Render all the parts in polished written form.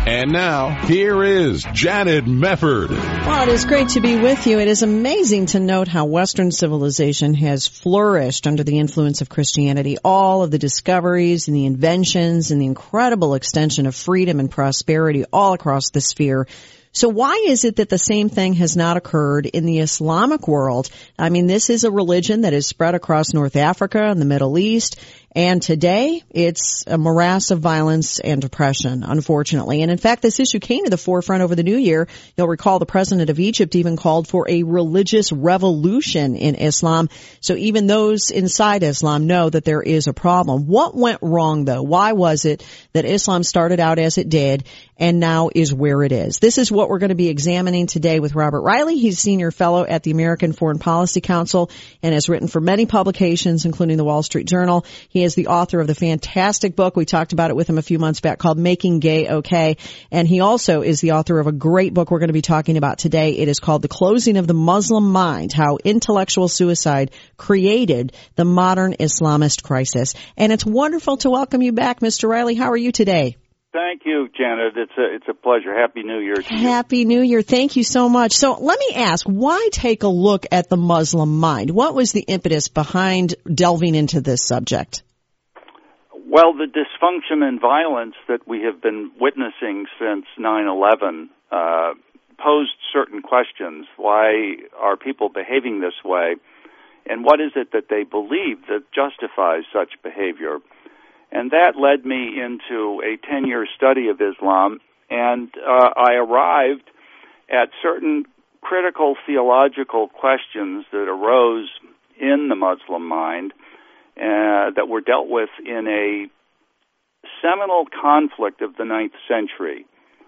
And now, here is Janet Mefford. Well, it is great to be with you. It is amazing to note how Western civilization has flourished under the influence of Christianity. All of the discoveries and the inventions and the incredible extension of freedom and prosperity all across the sphere. So why is it that the same thing has not occurred in the Islamic world? I mean, this is a religion that is spread across North Africa and the Middle East. And today, it's a morass of violence and oppression, unfortunately. And in fact, this issue came to the forefront over the new year. You'll recall the president of Egypt even called for a religious revolution in Islam. So even those inside Islam know that there is a problem. What went wrong, though? Why was it that Islam started out as it did and now is where it is? This is what we're going to be examining today with Robert Reilly. He's senior fellow at the American Foreign Policy Council and has written for many publications, including the Wall Street Journal. He is the author of the fantastic book, we talked about it with him a few months back, called Making Gay Okay. And he also is the author of a great book we're going to be talking about today. It is called The Closing of the Muslim Mind, How Intellectual Suicide Created the Modern Islamist Crisis. And it's wonderful to welcome you back, Mr. Reilly. How are you today? Thank you, Janet. It's a pleasure. Happy New Year to you. Happy New Year. Thank you so much. So let me ask, why take a look at the Muslim mind? What was the impetus behind delving into this subject? Well, the dysfunction and violence that we have been witnessing since 9/11 posed certain questions. Why are people behaving this way? And what is it that they believe that justifies such behavior? And that led me into a 10-year study of Islam, and I arrived at certain critical theological questions that arose in the Muslim mind that were dealt with in a seminal conflict of the 9th century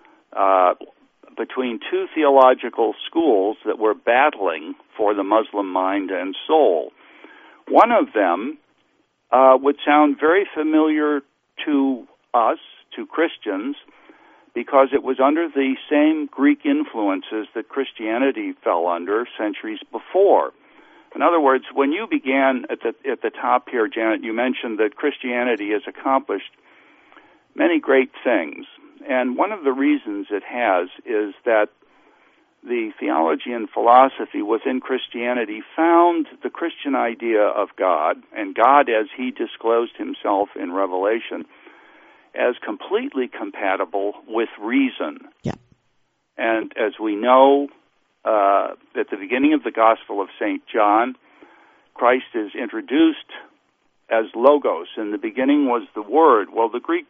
between two theological schools that were battling for the Muslim mind and soul. One of them would sound very familiar to us, to Christians, because it was under the same Greek influences that Christianity fell under centuries before. In other words, when you began at the top here, Janet, you mentioned that Christianity has accomplished many great things. And one of the reasons it has is that the theology and philosophy within Christianity found the Christian idea of God, and God as he disclosed himself in Revelation, as completely compatible with reason. Yeah. And as we know, at the beginning of the Gospel of St. John, Christ is introduced as Logos. In the beginning was the Word. Well, the Greek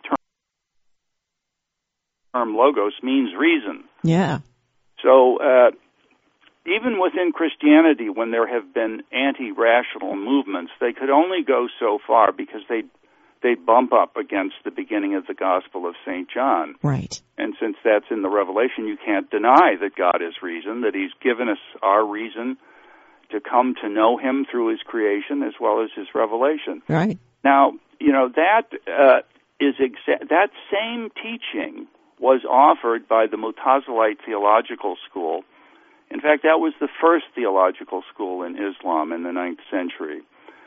term Logos means reason. Yeah. So even within Christianity, when there have been anti-rational movements, they could only go so far because they bump up against the beginning of the Gospel of St. John. Right. And since that's in the Revelation, you can't deny that God is reason, that he's given us our reason to come to know him through his creation as well as his revelation. Right. Now, that that same teaching was offered by the Mutazilite theological school. In fact, that was the first theological school in Islam in the 9th century.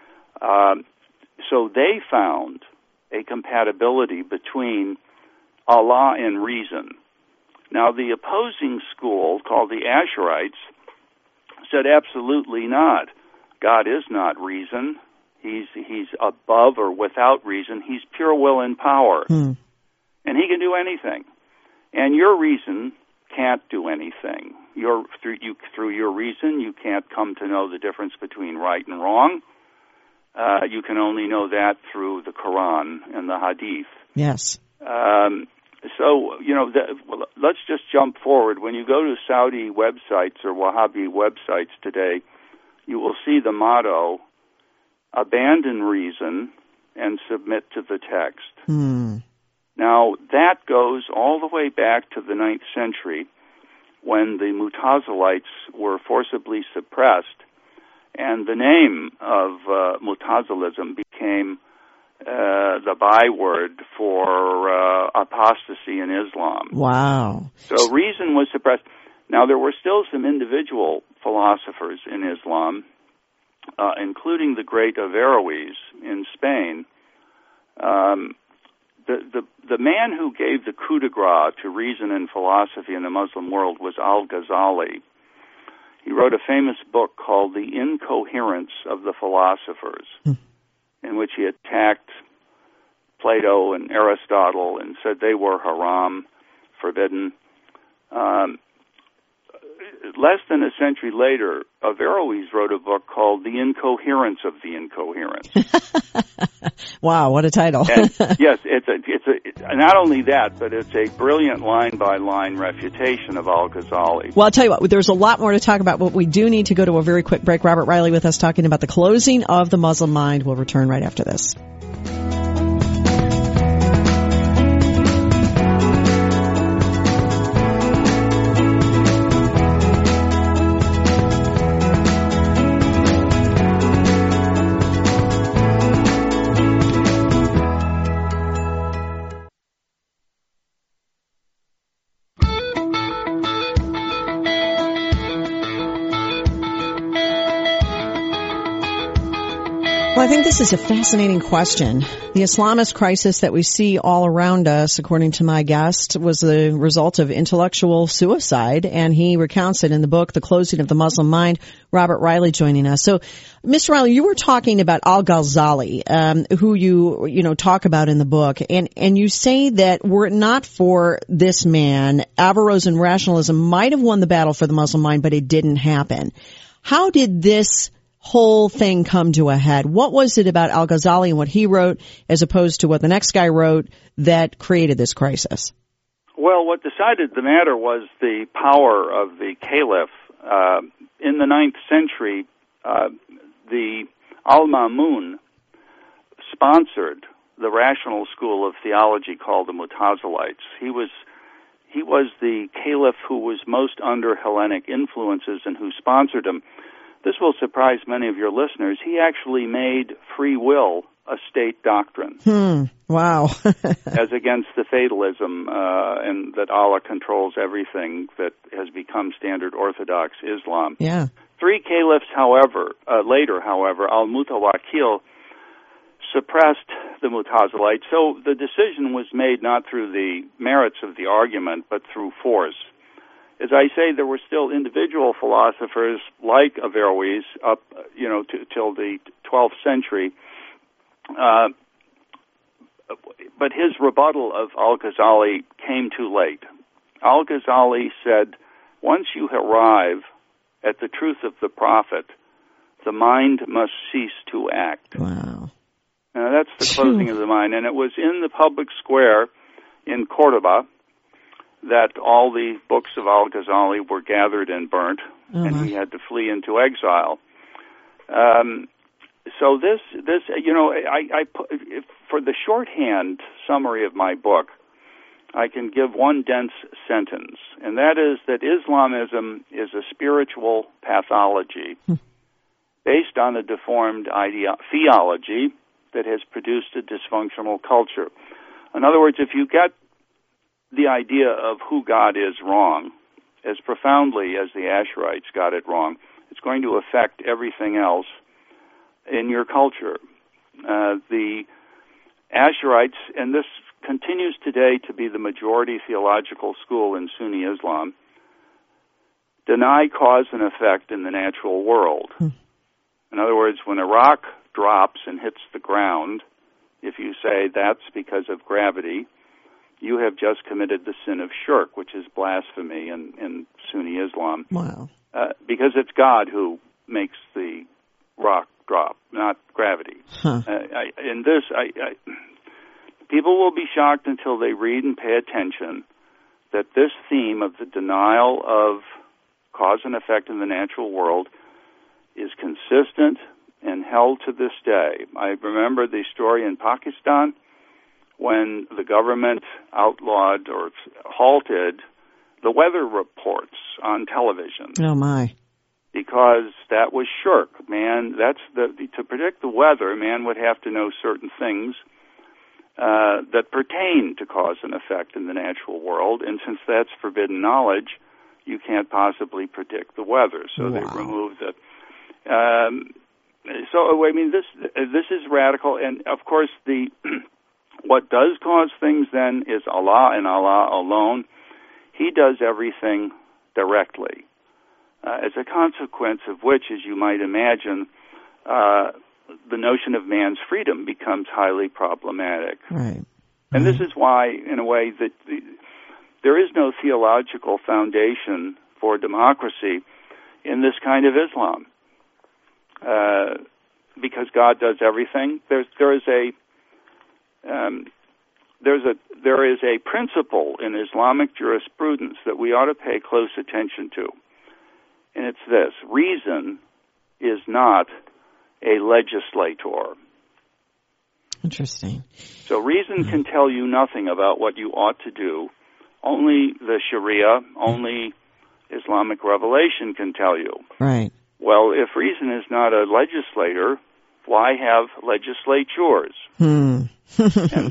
So they found a compatibility between Allah and reason. Now, the opposing school, called the Ash'arites, said absolutely not. God is not reason. He's above or without reason. He's pure will and power. And he can do anything. And your reason can't do anything. Through your reason, you can't come to know the difference between right and wrong. You can only know that through the Quran and the Hadith. Yes. So, let's just jump forward. When you go to Saudi websites or Wahhabi websites today, you will see the motto, abandon reason and submit to the text. Now, that goes all the way back to the 9th century when the Mutazilites were forcibly suppressed, and the name of Mutazilism became the byword for apostasy in Islam. Wow. So reason was suppressed. Now, there were still some individual philosophers in Islam, including the great Averroes in Spain, the man who gave the coup de grace to reason and philosophy in the Muslim world was Al-Ghazali. He wrote a famous book called The Incoherence of the Philosophers, in which he attacked Plato and Aristotle and said they were haram, forbidden. Less than a century later, Averroes wrote a book called The Incoherence of the Incoherent. Wow, what a title. And yes, it's not only that, but it's a brilliant line-by-line refutation of Al-Ghazali. Well, I'll tell you what, there's a lot more to talk about, but we do need to go to a very quick break. Robert Riley with us talking about the closing of the Muslim mind. We'll return right after this. Well, I think this is a fascinating question. The Islamist crisis that we see all around us, according to my guest, was the result of intellectual suicide, and he recounts it in the book, The Closing of the Muslim Mind. Robert Riley joining us. So, Mr. Riley, you were talking about Al-Ghazali, who you talk about in the book, and you say that were it not for this man, Averroes and rationalism might have won the battle for the Muslim mind, but it didn't happen. How did this whole thing come to a head? What was it about Al-Ghazali and what he wrote as opposed to what the next guy wrote that created this crisis? Well, what decided the matter was the power of the caliph. In the 9th century, the Al-Ma'mun sponsored the rational school of theology called the Mutazilites. He was the caliph who was most under Hellenic influences and who sponsored him. This will surprise many of your listeners. He actually made free will a state doctrine. Wow. As against the fatalism and that Allah controls everything that has become standard Orthodox Islam. Yeah. 3 caliphs, later, Al-Mutawakkil suppressed the Mutazilites. So the decision was made not through the merits of the argument, but through force. As I say, there were still individual philosophers like Averroes up, till the 12th century. But his rebuttal of Al-Ghazali came too late. Al-Ghazali said, once you arrive at the truth of the prophet, the mind must cease to act. Wow. Now, that's the closing of the mind. And it was in the public square in Cordoba that all the books of Al-Ghazali were gathered and burnt, and he had to flee into exile. So this, I for the shorthand summary of my book, I can give one dense sentence, and that is that Islamism is a spiritual pathology based on a deformed theology that has produced a dysfunctional culture. In other words, if you get the idea of who God is wrong, as profoundly as the Asherites got it wrong, it's going to affect everything else in your culture. The Asherites, and this continues today to be the majority theological school in Sunni Islam, deny cause and effect in the natural world. In other words, when a rock drops and hits the ground, if you say that's because of gravity, you have just committed the sin of shirk, which is blasphemy in Sunni Islam. Wow. Because it's God who makes the rock drop, not gravity. People will be shocked until they read and pay attention that this theme of the denial of cause and effect in the natural world is consistent and held to this day. I remember the story in Pakistan when the government outlawed or halted the weather reports on television. Oh, my. Because that was shirk. To predict the weather, man would have to know certain things that pertain to cause and effect in the natural world, and since that's forbidden knowledge, you can't possibly predict the weather. So They removed it. This is radical, and of course the What does cause things then is Allah and Allah alone. He does everything directly. As a consequence of which, as you might imagine, the notion of man's freedom becomes highly problematic. Right. And this is why, in a way, that there is no theological foundation for democracy in this kind of Islam, because God does everything. There is a principle in Islamic jurisprudence that we ought to pay close attention to, and it's this: reason is not a legislator. Interesting. So reason can tell you nothing about what you ought to do. Only the Sharia, only Islamic revelation can tell you. Right. Well, if reason is not a legislator, why have legislatures? And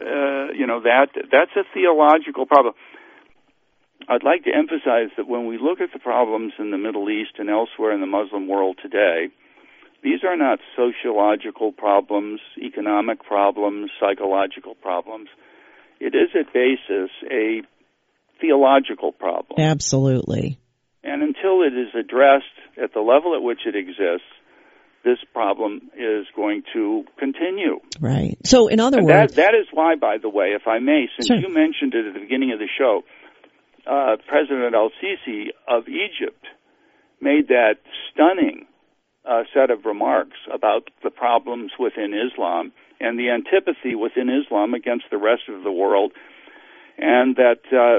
that's a theological problem. I'd like to emphasize that when we look at the problems in the Middle East and elsewhere in the Muslim world today, these are not sociological problems, economic problems, psychological problems. It is at basis a theological problem. Absolutely. And until it is addressed at the level at which it exists, this problem is going to continue. Right. So, in other words... That is why, by the way, if I may, since Sure. you mentioned it at the beginning of the show, President al-Sisi of Egypt made that stunning set of remarks about the problems within Islam and the antipathy within Islam against the rest of the world, and that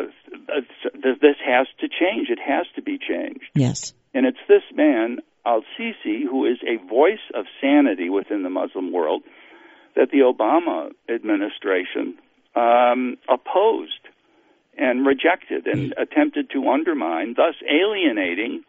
this has to change. It has to be changed. Yes. And it's this man, al-Sisi, who is a voice of sanity within the Muslim world, that the Obama administration opposed and rejected and attempted to undermine, thus alienating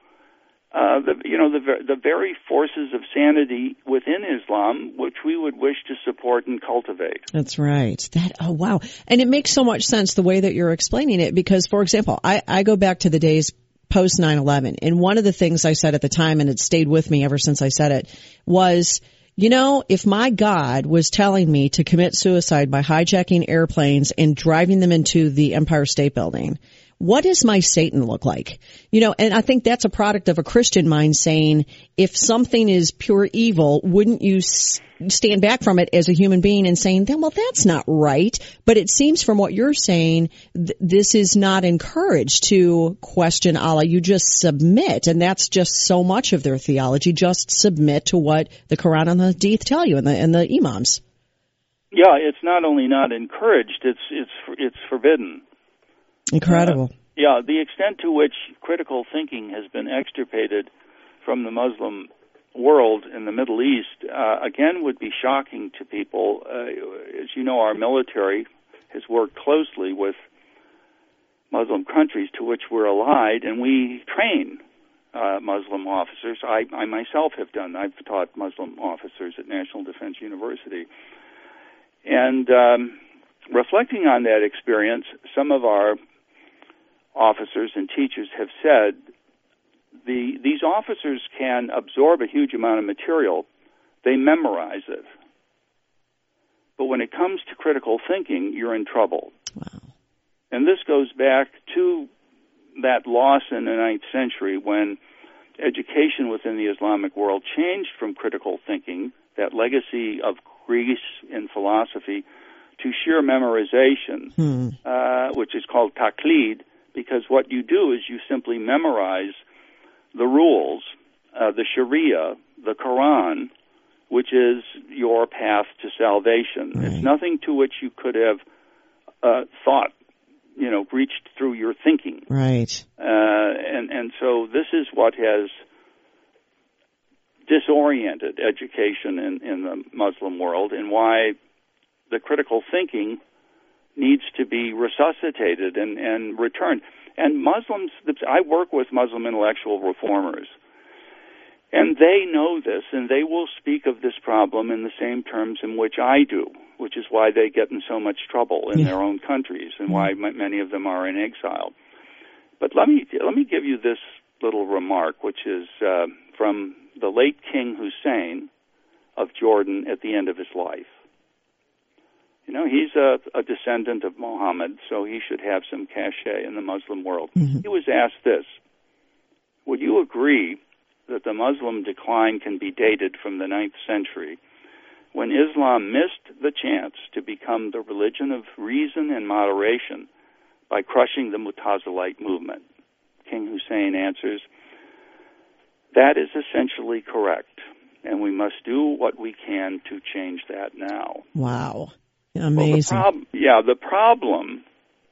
the very forces of sanity within Islam, which we would wish to support and cultivate. That's right. Wow. And it makes so much sense the way that you're explaining it, because, for example, I go back to the days post 9/11, and one of the things I said at the time, and it stayed with me ever since I said it, was, if my God was telling me to commit suicide by hijacking airplanes and driving them into the Empire State Building, what does my Satan look like? And I think that's a product of a Christian mind saying, if something is pure evil, wouldn't you stand back from it as a human being and saying, well, that's not right. But it seems from what you're saying, this is not encouraged to question Allah. You just submit. And that's just so much of their theology. Just submit to what the Quran and the Hadith tell you and the Imams. Yeah, it's not only not encouraged, it's forbidden. Incredible. The extent to which critical thinking has been extirpated from the Muslim world in the Middle East, again, would be shocking to people. As you know, our military has worked closely with Muslim countries to which we're allied, and we train Muslim officers. I myself have done. I've taught Muslim officers at National Defense University. And reflecting on that experience, some of our officers and teachers have said these officers can absorb a huge amount of material. They memorize it. But when it comes to critical thinking, you're in trouble. Wow. And this goes back to that loss in the 9th century when education within the Islamic world changed from critical thinking, that legacy of Greece in philosophy, to sheer memorization, which is called taqlid, because what you do is you simply memorize the rules, the Sharia, the Quran, which is your path to salvation. Right. It's nothing to which you could have thought, reached through your thinking. Right. And so this is what has disoriented education in the Muslim world, and why the critical thinking needs to be resuscitated and returned. And Muslims, I work with Muslim intellectual reformers, and they know this, and they will speak of this problem in the same terms in which I do, which is why they get in so much trouble in their own countries and why many of them are in exile. But let me give you this little remark, which is from the late King Hussein of Jordan at the end of his life. He's a descendant of Muhammad, so he should have some cachet in the Muslim world. Mm-hmm. He was asked this: would you agree that the Muslim decline can be dated from the 9th century, when Islam missed the chance to become the religion of reason and moderation by crushing the Mutazilite movement? King Hussein answers, that is essentially correct, and we must do what we can to change that now. Wow. Amazing. Well, the problem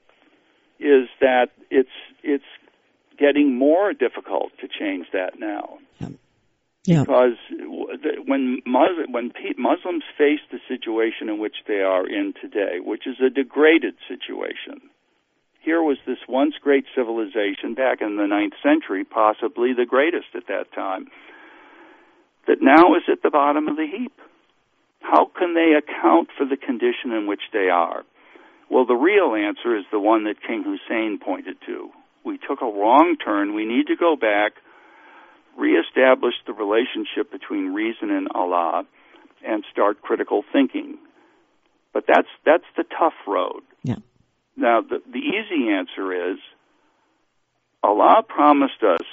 is that it's getting more difficult to change that now. Yeah. Because when Muslims face the situation in which they are in today, which is a degraded situation, here was this once great civilization back in the 9th century, possibly the greatest at that time, that now is at the bottom of the heap. How can they account for the condition in which they are? Well, the real answer is the one that King Hussein pointed to. We took a wrong turn. We need to go back, reestablish the relationship between reason and Allah, and start critical thinking. But that's the tough road. Yeah. Now, the easy answer is Allah promised us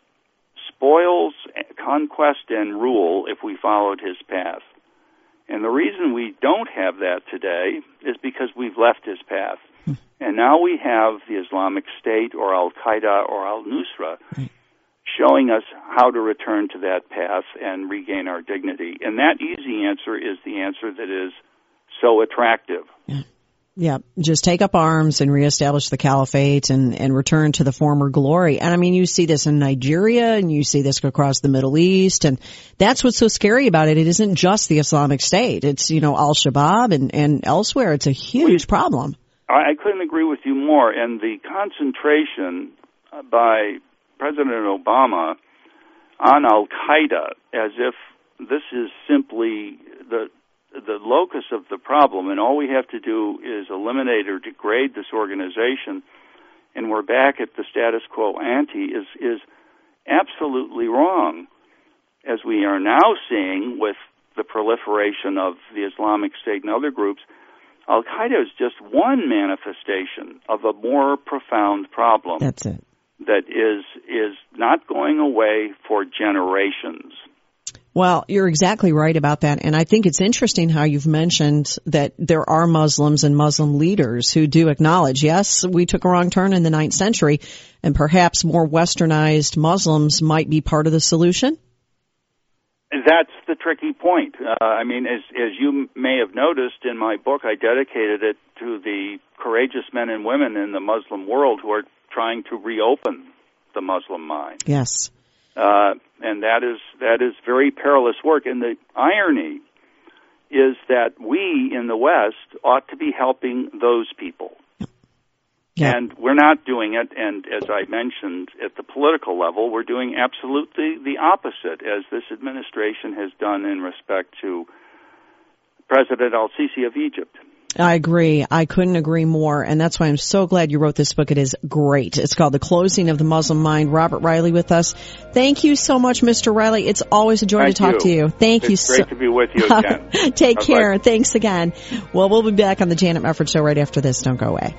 spoils, conquest, and rule if we followed His path. And the reason we don't have that today is because we've left His path. And now we have the Islamic State or Al-Qaeda or Al-Nusra showing us how to return to that path and regain our dignity. And that easy answer is the answer that is so attractive. Yeah, just take up arms and reestablish the caliphate and return to the former glory. And I mean, you see this in Nigeria and you see this across the Middle East, and that's what's so scary about it. It isn't just the Islamic State. It's, Al-Shabaab and elsewhere. It's a huge problem. I couldn't agree with you more. And the concentration by President Obama on Al-Qaeda as if this is simply the locus of the problem, and all we have to do is eliminate or degrade this organization, and we're back at the status quo ante, is absolutely wrong. As we are now seeing with the proliferation of the Islamic State and other groups, Al-Qaeda is just one manifestation of a more profound problem. That's it. That is not going away for generations. Well, you're exactly right about that. And I think it's interesting how you've mentioned that there are Muslims and Muslim leaders who do acknowledge, yes, we took a wrong turn in the 9th century, and perhaps more westernized Muslims might be part of the solution? That's the tricky point. As you may have noticed in my book, I dedicated it to the courageous men and women in the Muslim world who are trying to reopen the Muslim mind. Yes. And that is very perilous work. And the irony is that we in the West ought to be helping those people. Yeah. And we're not doing it. And as I mentioned, at the political level, we're doing absolutely the opposite, as this administration has done in respect to President al-Sisi of Egypt. I agree. I couldn't agree more. And that's why I'm so glad you wrote this book. It is great. It's called The Closing of the Muslim Mind. Robert Reilly with us. Thank you so much, Mr. Reilly. It's always a joy to talk to you. Thank you. It's great to be with you again. Take care. Thanks again. Well, we'll be back on the Janet Mefford Show right after this. Don't go away.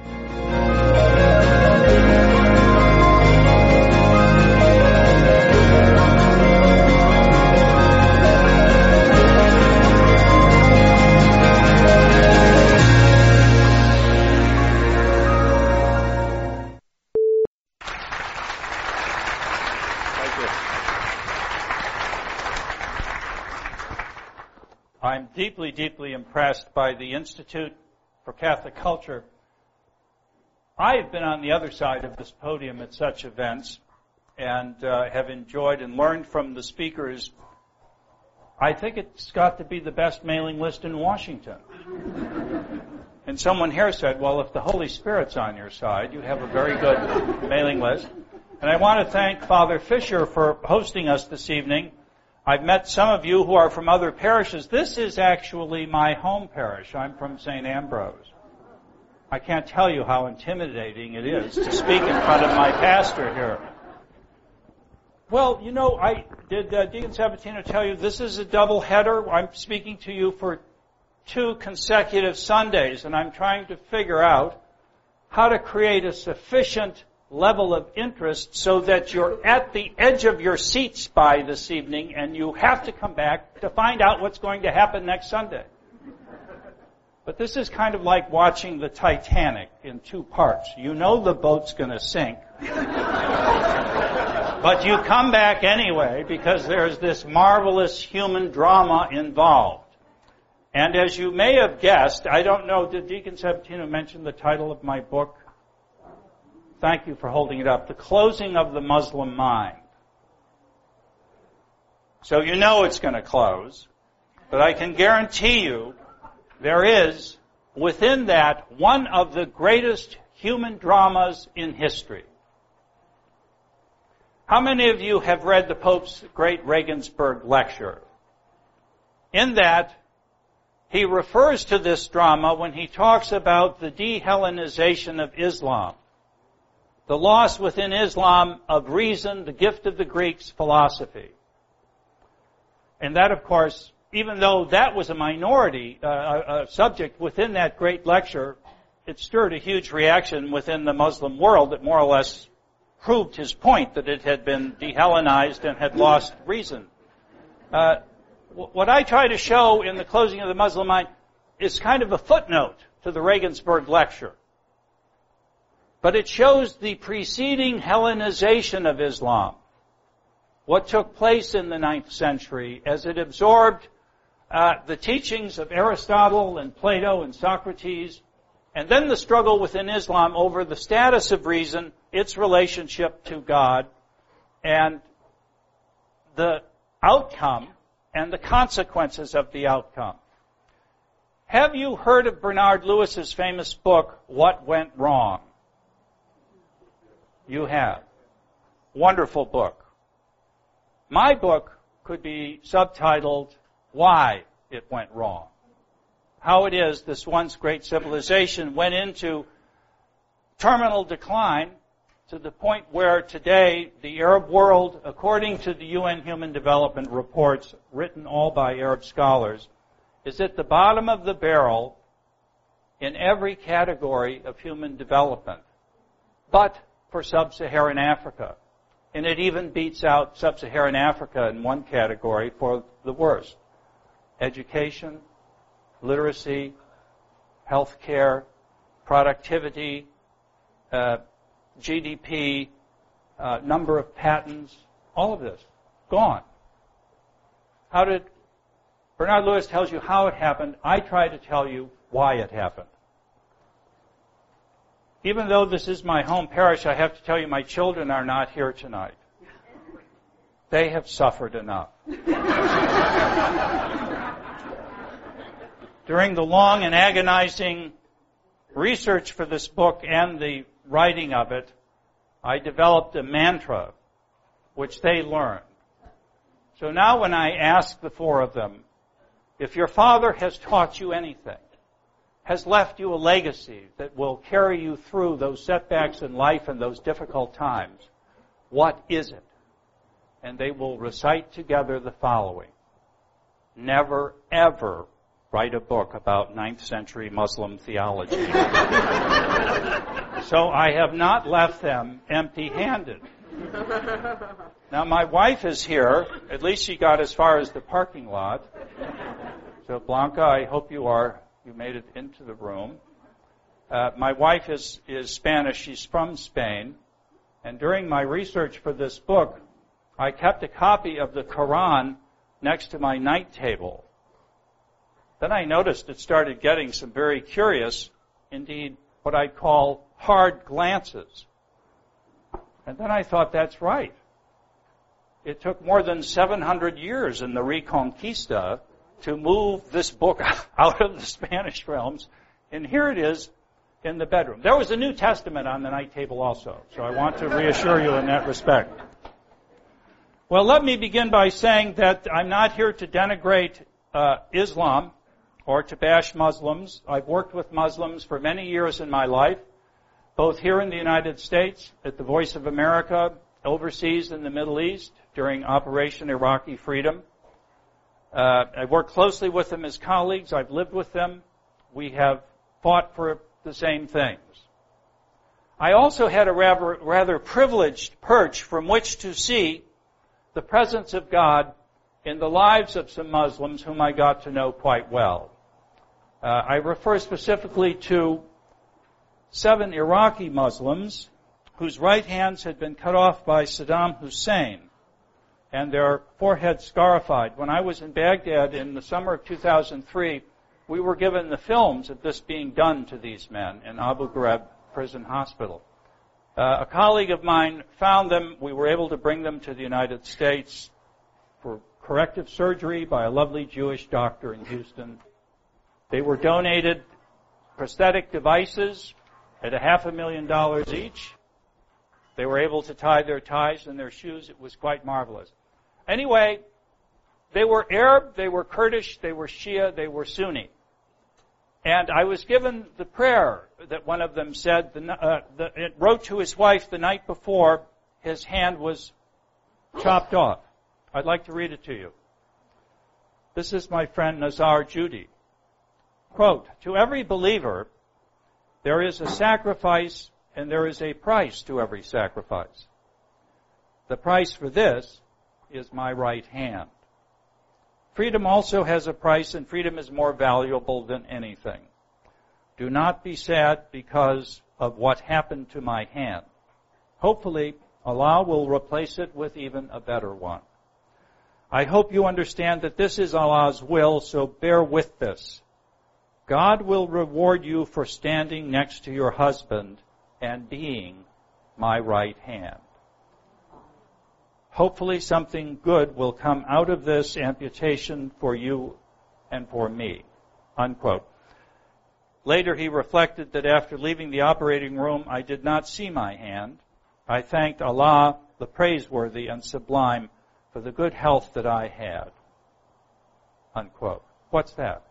I'm deeply, deeply impressed by the Institute for Catholic Culture. I have been on the other side of this podium at such events and have enjoyed and learned from the speakers. I think it's got to be the best mailing list in Washington. And someone here said, well, if the Holy Spirit's on your side, you have a very good mailing list. And I want to thank Father Fisher for hosting us this evening. I've met some of you who are from other parishes. This is actually my home parish. I'm from St. Ambrose. I can't tell you how intimidating it is to speak in front of my pastor here. Well, did Deacon Sabatino tell you this is a double header? I'm speaking to you for 2 consecutive Sundays, and I'm trying to figure out how to create a sufficient level of interest so that you're at the edge of your seats by this evening and you have to come back to find out what's going to happen next Sunday. But this is kind of like watching the Titanic in 2 parts. You know the boat's going to sink. But you come back anyway because there's this marvelous human drama involved. And as you may have guessed, I don't know, did Deacon Sabatino mention the title of my book? Thank you for holding it up. The Closing of the Muslim Mind. So you know it's going to close, but I can guarantee you there is, within that, one of the greatest human dramas in history. How many of you have read the Pope's great Regensburg lecture? In that, he refers to this drama when he talks about the de-Hellenization of Islam, the loss within Islam of reason, the gift of the Greeks, philosophy. And that, of course, even though that was a minority subject within that great lecture, it stirred a huge reaction within the Muslim world that more or less proved his point that it had been de-Hellenized and had lost reason. What I try to show in the Closing of the Muslim Mind is kind of a footnote to the Regensburg lecture. But it shows the preceding Hellenization of Islam, what took place in the 9th century as it absorbed the teachings of Aristotle and Plato and Socrates, and then the struggle within Islam over the status of reason, its relationship to God, and the outcome and the consequences of the outcome. Have you heard of Bernard Lewis's famous book, What Went Wrong? You have. Wonderful book. My book could be subtitled, Why It Went Wrong. How it is this once great civilization went into terminal decline to the point where today the Arab world, according to the UN Human Development Reports, written all by Arab scholars, is at the bottom of the barrel in every category of human development, but for sub-Saharan Africa. And it even beats out sub-Saharan Africa in one category for the worst. Education, literacy, healthcare, productivity, GDP, number of patents, all of this, gone. How did, Bernard Lewis tells you how it happened. I try to tell you why it happened. Even though this is my home parish, I have to tell you my children are not here tonight. They have suffered enough. During the long and agonizing research for this book and the writing of it, I developed a mantra which they learned. So now when I ask the 4 of them, if your father has taught you anything, has left you a legacy that will carry you through those setbacks in life and those difficult times, what is it? And they will recite together the following. Never, ever write a book about 9th century Muslim theology. So I have not left them empty-handed. Now my wife is here. At least she got as far as the parking lot. So Blanca, I hope you made it into the room. My wife is Spanish. She's from Spain. And during my research for this book, I kept a copy of the Quran next to my night table. Then I noticed it started getting some very curious, indeed, what I'd call hard glances. And then I thought, that's right. It took more than 700 years in the Reconquista to move this book out of the Spanish realms, and here it is in the bedroom. There was a New Testament on the night table also, so I want to reassure you in that respect. Well, let me begin by saying that I'm not here to denigrate Islam or to bash Muslims. I've worked with Muslims for many years in my life, both here in the United States, at the Voice of America, overseas in the Middle East, during Operation Iraqi Freedom. I work closely with them as colleagues. I've lived with them. We have fought for the same things. I also had a rather privileged perch from which to see the presence of God in the lives of some Muslims whom I got to know quite well. I refer specifically to 7 Iraqi Muslims whose right hands had been cut off by Saddam Hussein and their foreheads scarified. When I was in Baghdad in the summer of 2003, we were given the films of this being done to these men in Abu Ghraib prison hospital. A colleague of mine found them. We were able to bring them to the United States for corrective surgery by a lovely Jewish doctor in Houston. They were donated prosthetic devices at $500,000 each. They were able to tie their ties and their shoes. It was quite marvelous. Anyway, they were Arab, they were Kurdish, they were Shia, they were Sunni. And I was given the prayer that one of them said, it wrote to his wife the night before his hand was chopped off. I'd like to read it to you. This is my friend Nazar Judy. Quote, "To every believer, there is a sacrifice and there is a price to every sacrifice. The price for this is my right hand. Freedom also has a price, and freedom is more valuable than anything. Do not be sad because of what happened to my hand. Hopefully, Allah will replace it with even a better one. I hope you understand that this is Allah's will, so bear with this. God will reward you for standing next to your husband and being my right hand. Hopefully something good will come out of this amputation for you and for me." Unquote. Later he reflected that after leaving the operating room, I did not see my hand. I thanked Allah, the praiseworthy and sublime, for the good health that I had. Unquote. What's that?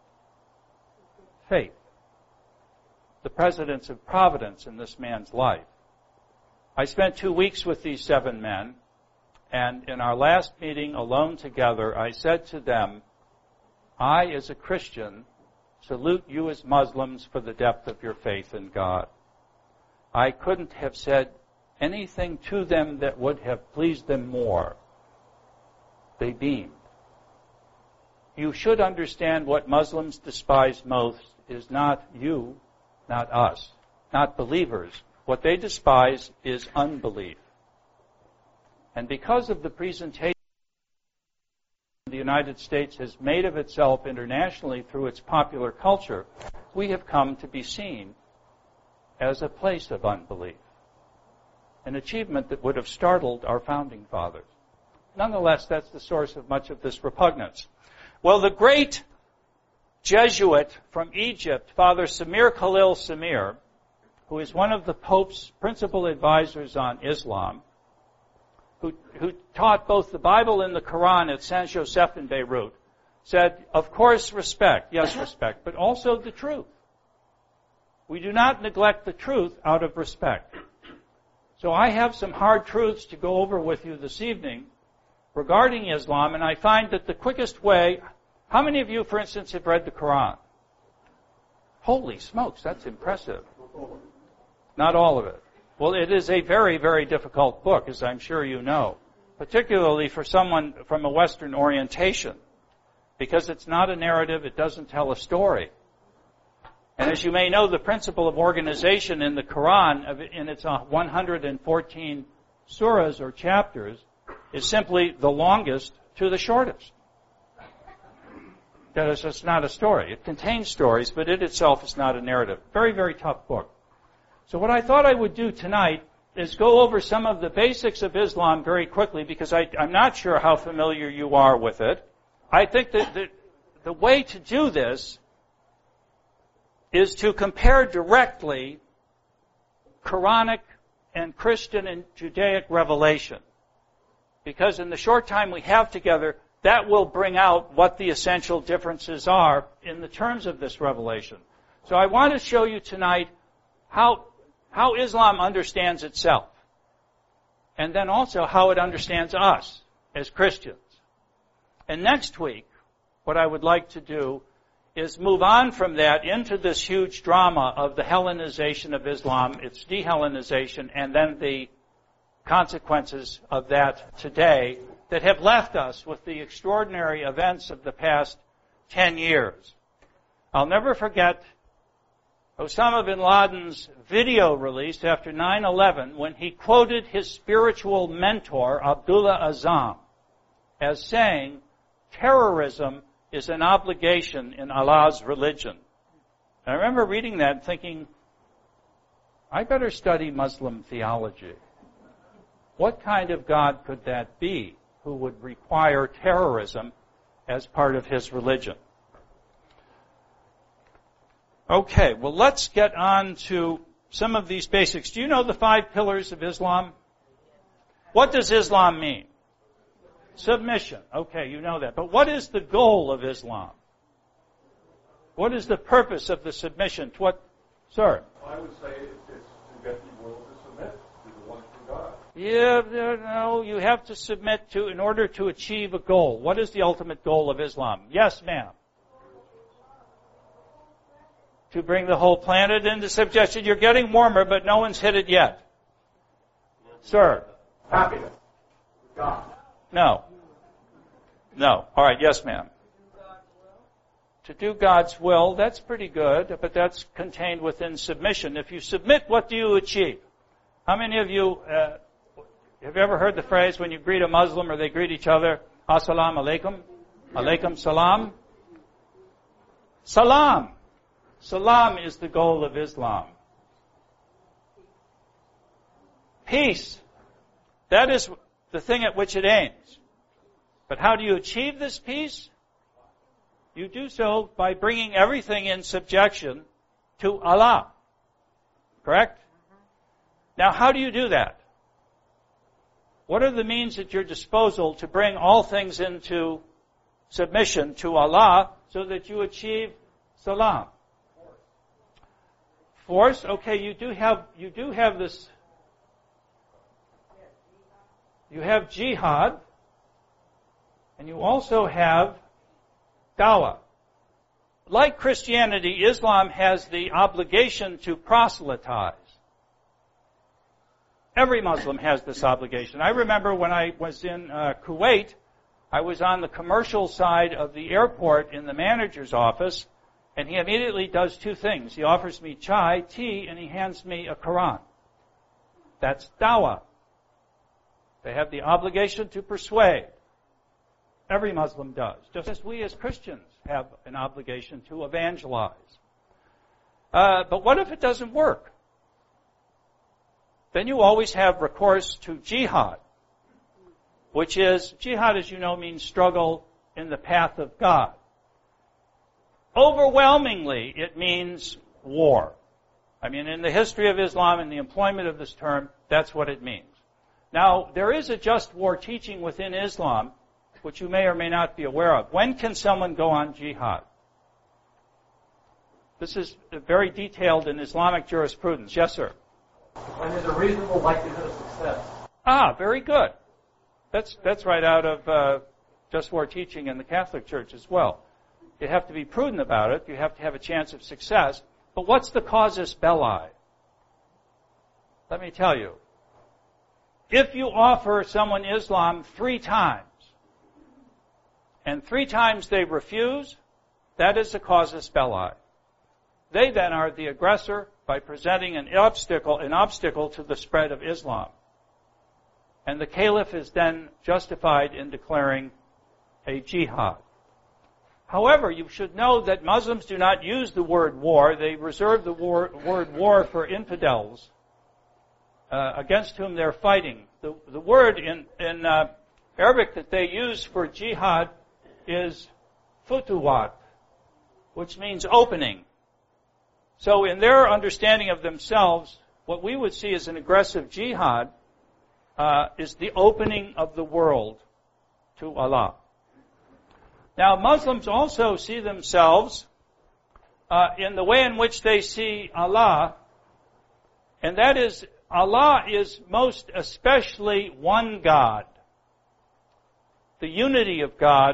Faith. The presence of providence in this man's life. I spent 2 weeks with these 7 men, and in our last meeting alone together, I said to them, I, as a Christian, salute you as Muslims for the depth of your faith in God. I couldn't have said anything to them that would have pleased them more. They beamed. You should understand what Muslims despise most is not you, not us, not believers. What they despise is unbelief. And because of the presentation the United States has made of itself internationally through its popular culture, we have come to be seen as a place of unbelief, an achievement that would have startled our founding fathers. Nonetheless, that's the source of much of this repugnance. Well, the great Jesuit from Egypt, Father Samir Khalil Samir, who is one of the Pope's principal advisors on Islam, who taught both the Bible and the Quran at Saint Joseph in Beirut, said, of course, respect, yes, respect, but also the truth. We do not neglect the truth out of respect. So I have some hard truths to go over with you this evening regarding Islam, and I find that the quickest way, how many of you, for instance, have read the Quran? Holy smokes, that's impressive. Not all of it. Well, it is a very, very difficult book, as I'm sure you know, particularly for someone from a Western orientation, because it's not a narrative, it doesn't tell a story. And as you may know, the principle of organization in the Quran, in its 114 surahs or chapters, is simply the longest to the shortest. That is just not a story. It contains stories, but it itself is not a narrative. Very, very tough book. So what I thought I would do tonight is go over some of the basics of Islam very quickly, because I'm not sure how familiar you are with it. I think that the way to do this is to compare directly Quranic and Christian and Judaic revelation. Because in the short time we have together, that will bring out what the essential differences are in the terms of this revelation. So I want to show you tonight how Islam understands itself, and then also how it understands us as Christians. And next week, what I would like to do is move on from that into this huge drama of the Hellenization of Islam, its de-Hellenization, and then the consequences of that today that have left us with the extraordinary events of the past 10 years. I'll never forget Osama bin Laden's video release after 9/11 when he quoted his spiritual mentor, Abdullah Azzam, as saying, terrorism is an obligation in Allah's religion. And I remember reading that and thinking, I better study Muslim theology. What kind of God could that be who would require terrorism as part of his religion? Okay, well, let's get on to some of these basics. Do you know the 5 pillars of Islam? What does Islam mean? Submission. Okay, you know that. But what is the goal of Islam? What is the purpose of the submission? To what, sir? I would say it's to get the world to submit to the one true God. Yeah, no, you have to submit to, in order to achieve a goal. What is the ultimate goal of Islam? Yes, ma'am. To bring the whole planet into subjection. You're getting warmer, but no one's hit it yet. Sir? Happiness. God. No. No. All right, yes, ma'am. To do God's will, that's pretty good, but that's contained within submission. If you submit, what do you achieve? How many of you have you ever heard the phrase when you greet a Muslim or they greet each other, Assalamu alaikum? Alaikum salam? Salam. Salam is the goal of Islam. Peace. That is the thing at which it aims. But how do you achieve this peace? You do so by bringing everything in subjection to Allah. Correct? Now, how do you do that? What are the means at your disposal to bring all things into submission to Allah so that you achieve salam? Force. Okay, you do have this. You have jihad, and you also have dawah. Like Christianity, Islam has the obligation to proselytize. Every Muslim has this obligation. I remember when I was in Kuwait, I was on the commercial side of the airport in the manager's office, and he immediately does 2 things. He offers me chai, tea, and he hands me a Quran. That's dawah. They have the obligation to persuade. Every Muslim does. Just as we as Christians have an obligation to evangelize. But what if it doesn't work? Then you always have recourse to jihad, which is, jihad, as you know, means struggle in the path of God. Overwhelmingly, it means war. I mean, in the history of Islam and the employment of this term, that's what it means. Now, there is a just war teaching within Islam, which you may or may not be aware of. When can someone go on jihad? This is very detailed in Islamic jurisprudence. Yes, sir? When there's a reasonable likelihood of success. Ah, very good. That's right out of just war teaching in the Catholic Church as well. You have to be prudent about it. You have to have a chance of success. But what's the casus belli? Let me tell you. If you offer someone Islam 3 times, and 3 times they refuse, that is a casus belli. They then are the aggressor by presenting an obstacle to the spread of Islam. And the caliph is then justified in declaring a jihad. However, you should know that Muslims do not use the word war. They reserve the word war for infidels against whom they're fighting. The word in Arabic that they use for jihad is futuwat, which means opening. So in their understanding of themselves, what we would see as an aggressive jihad is the opening of the world to Allah. Now, Muslims also see themselves in the way in which they see Allah, and that is, Allah is most especially one God. The unity of God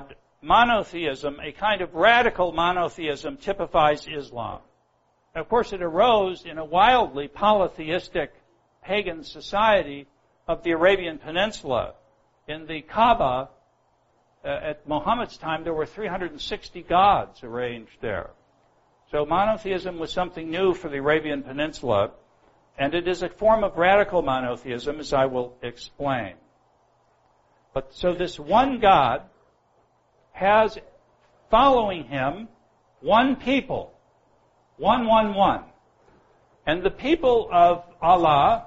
monotheism, a kind of radical monotheism, typifies Islam. Of course, it arose in a wildly polytheistic pagan society of the Arabian Peninsula. In the Kaaba, at Muhammad's time, there were 360 gods arranged there. So monotheism was something new for the Arabian Peninsula, and it is a form of radical monotheism, as I will explain. But so this one God has following him one people, one. And the people of Allah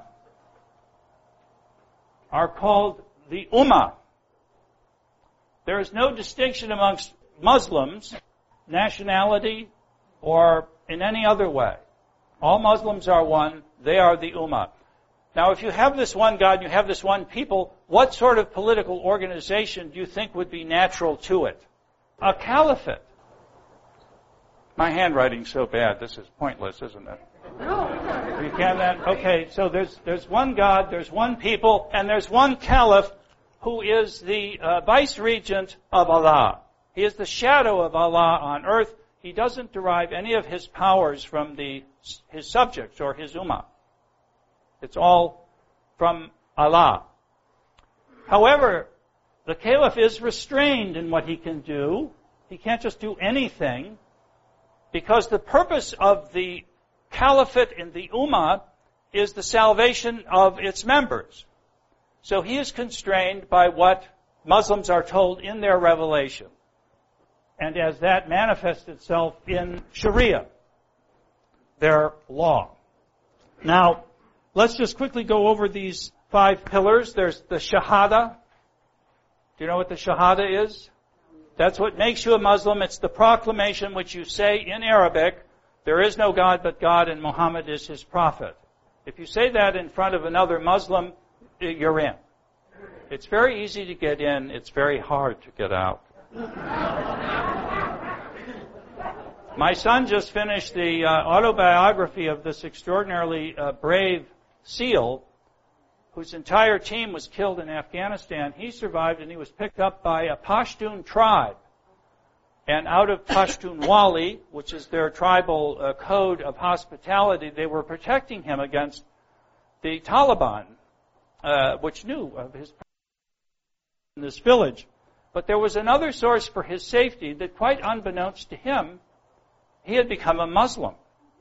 are called the Ummah. There is no distinction amongst Muslims, nationality, or in any other way. All Muslims are one. They are the Ummah. Now, if you have this one God, you have this one people, what sort of political organization do you think would be natural to it? A caliphate. My handwriting's so bad, this is pointless, isn't it? No. You can then? Okay, so there's one God, there's one people, and there's one caliph who is the vice-regent of Allah. He is the shadow of Allah on earth. He doesn't derive any of his powers from his subjects or his ummah. It's all from Allah. However, the caliph is restrained in what he can do. He can't just do anything, because the purpose of the caliphate in the ummah is the salvation of its members. So he is constrained by what Muslims are told in their revelation, and as that manifests itself in Sharia, their law. Now, let's just quickly go over these 5 pillars. There's the Shahada. Do you know what the Shahada is? That's what makes you a Muslim. It's the proclamation which you say in Arabic, there is no God but God and Muhammad is his prophet. If you say that in front of another Muslim, you're in. It's very easy to get in. It's very hard to get out. My son just finished the autobiography of this extraordinarily brave SEAL whose entire team was killed in Afghanistan. He survived, and he was picked up by a Pashtun tribe. And out of Pashtunwali, which is their tribal code of hospitality, they were protecting him against the Taliban, which knew of his presence in this village. But there was another source for his safety that, quite unbeknownst to him, he had become a Muslim.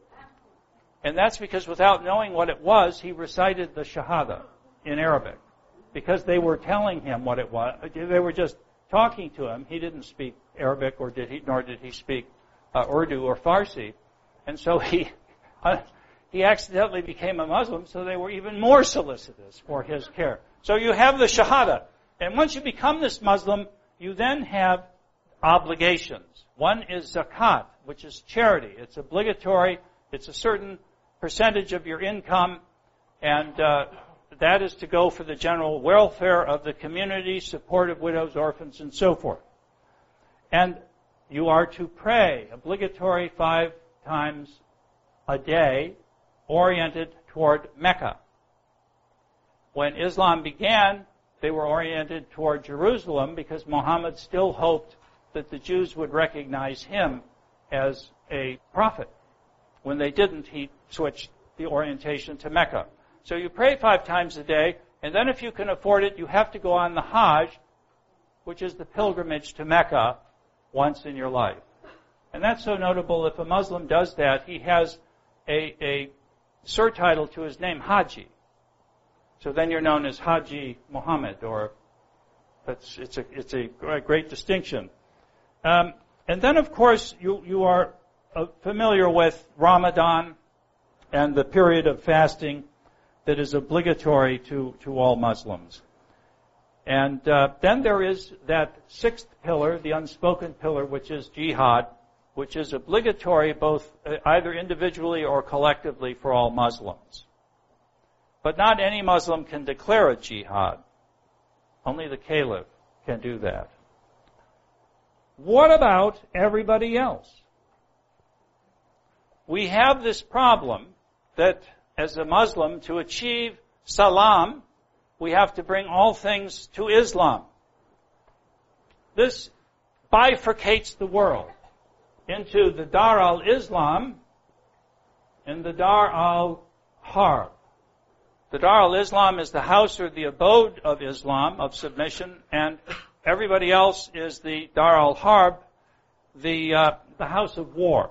And that's because without knowing what it was, he recited the Shahada in Arabic. Because they were telling him what it was. They were just talking to him. He didn't speak Arabic, nor did he speak Urdu or Farsi. And so he accidentally became a Muslim, so they were even more solicitous for his care. So you have the Shahada. And once you become this Muslim, you then have obligations. One is zakat, which is charity. It's obligatory. It's a certain percentage of your income, and that is to go for the general welfare of the community, support of widows, orphans, and so forth. And you are to pray, obligatory 5 times a day, oriented toward Mecca. When Islam began, they were oriented toward Jerusalem because Muhammad still hoped that the Jews would recognize him as a prophet. When they didn't, he switched the orientation to Mecca. So you pray 5 times a day, and then if you can afford it, you have to go on the Hajj, which is the pilgrimage to Mecca, once in your life. And that's so notable. If a Muslim does that, he has a surtitle to his name, Haji. So then you're known as Haji Muhammad, or it's a great distinction. And then, of course, you are familiar with Ramadan and the period of fasting that is obligatory to all Muslims. And then there is that 6th pillar, the unspoken pillar, which is jihad, which is obligatory both either individually or collectively for all Muslims. But not any Muslim can declare a jihad. Only the caliph can do that. What about everybody else? We have this problem that as a Muslim, to achieve salam, we have to bring all things to Islam. This bifurcates the world into the Dar al-Islam and the Dar al-Harb. The Dar al-Islam is the house or the abode of Islam, of submission, and everybody else is the Dar al-Harb, the house of war.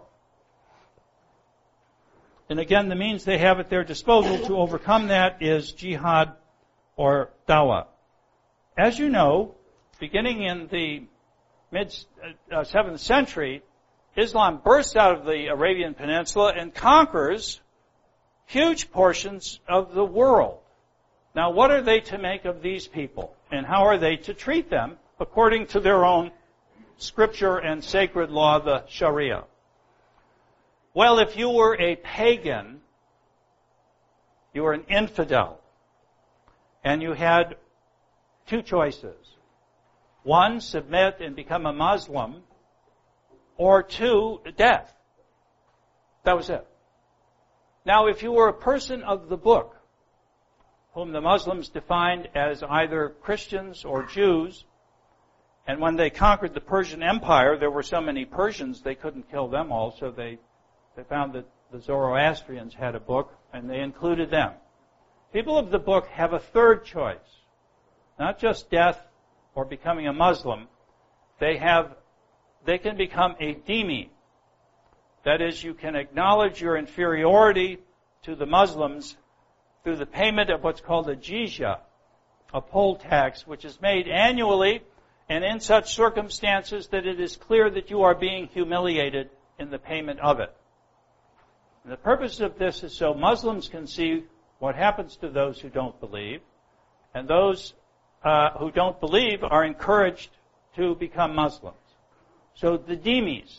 And again, the means they have at their disposal to overcome that is jihad or dawah. As you know, beginning in the mid-7th century, Islam bursts out of the Arabian Peninsula and conquers huge portions of the world. Now, what are they to make of these people? And how are they to treat them according to their own scripture and sacred law, the Sharia? Well, if you were a pagan, you were an infidel, and you had two choices. One, submit and become a Muslim, or two, death. That was it. Now, if you were a person of the book, whom the Muslims defined as either Christians or Jews, and when they conquered the Persian Empire, there were so many Persians they couldn't kill them all, so they found that the Zoroastrians had a book, and they included them. People of the book have a third choice. Not just death or becoming a Muslim. They can become a dhimmi. That is, you can acknowledge your inferiority to the Muslims through the payment of what's called a jizya, a poll tax, which is made annually and in such circumstances that it is clear that you are being humiliated in the payment of it. And the purpose of this is so Muslims can see what happens to those who don't believe, and those who don't believe are encouraged to become Muslims. So the dhimmis,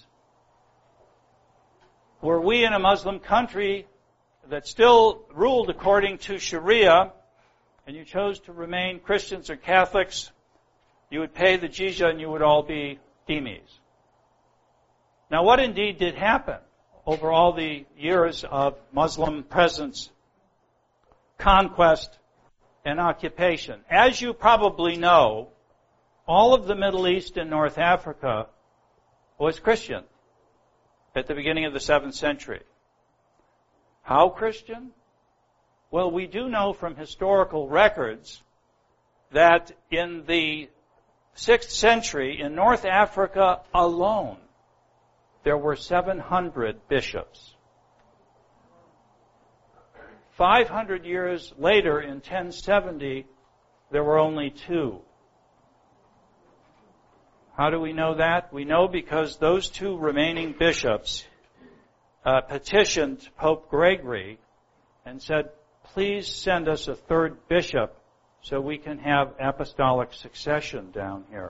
were we in a Muslim country that still ruled according to Sharia, and you chose to remain Christians or Catholics, you would pay the jizya and you would all be dhimmis. Now, what indeed did happen over all the years of Muslim presence, conquest, and occupation? As you probably know, all of the Middle East and North Africa was Christian at the beginning of the 7th century. How Christian? Well, we do know from historical records that in the 6th century, in North Africa alone, there were 700 bishops. 500 years later, in 1070, there were only 2. How do we know that? We know because those 2 remaining bishops petitioned Pope Gregory and said, please send us a 3rd bishop so we can have apostolic succession down here.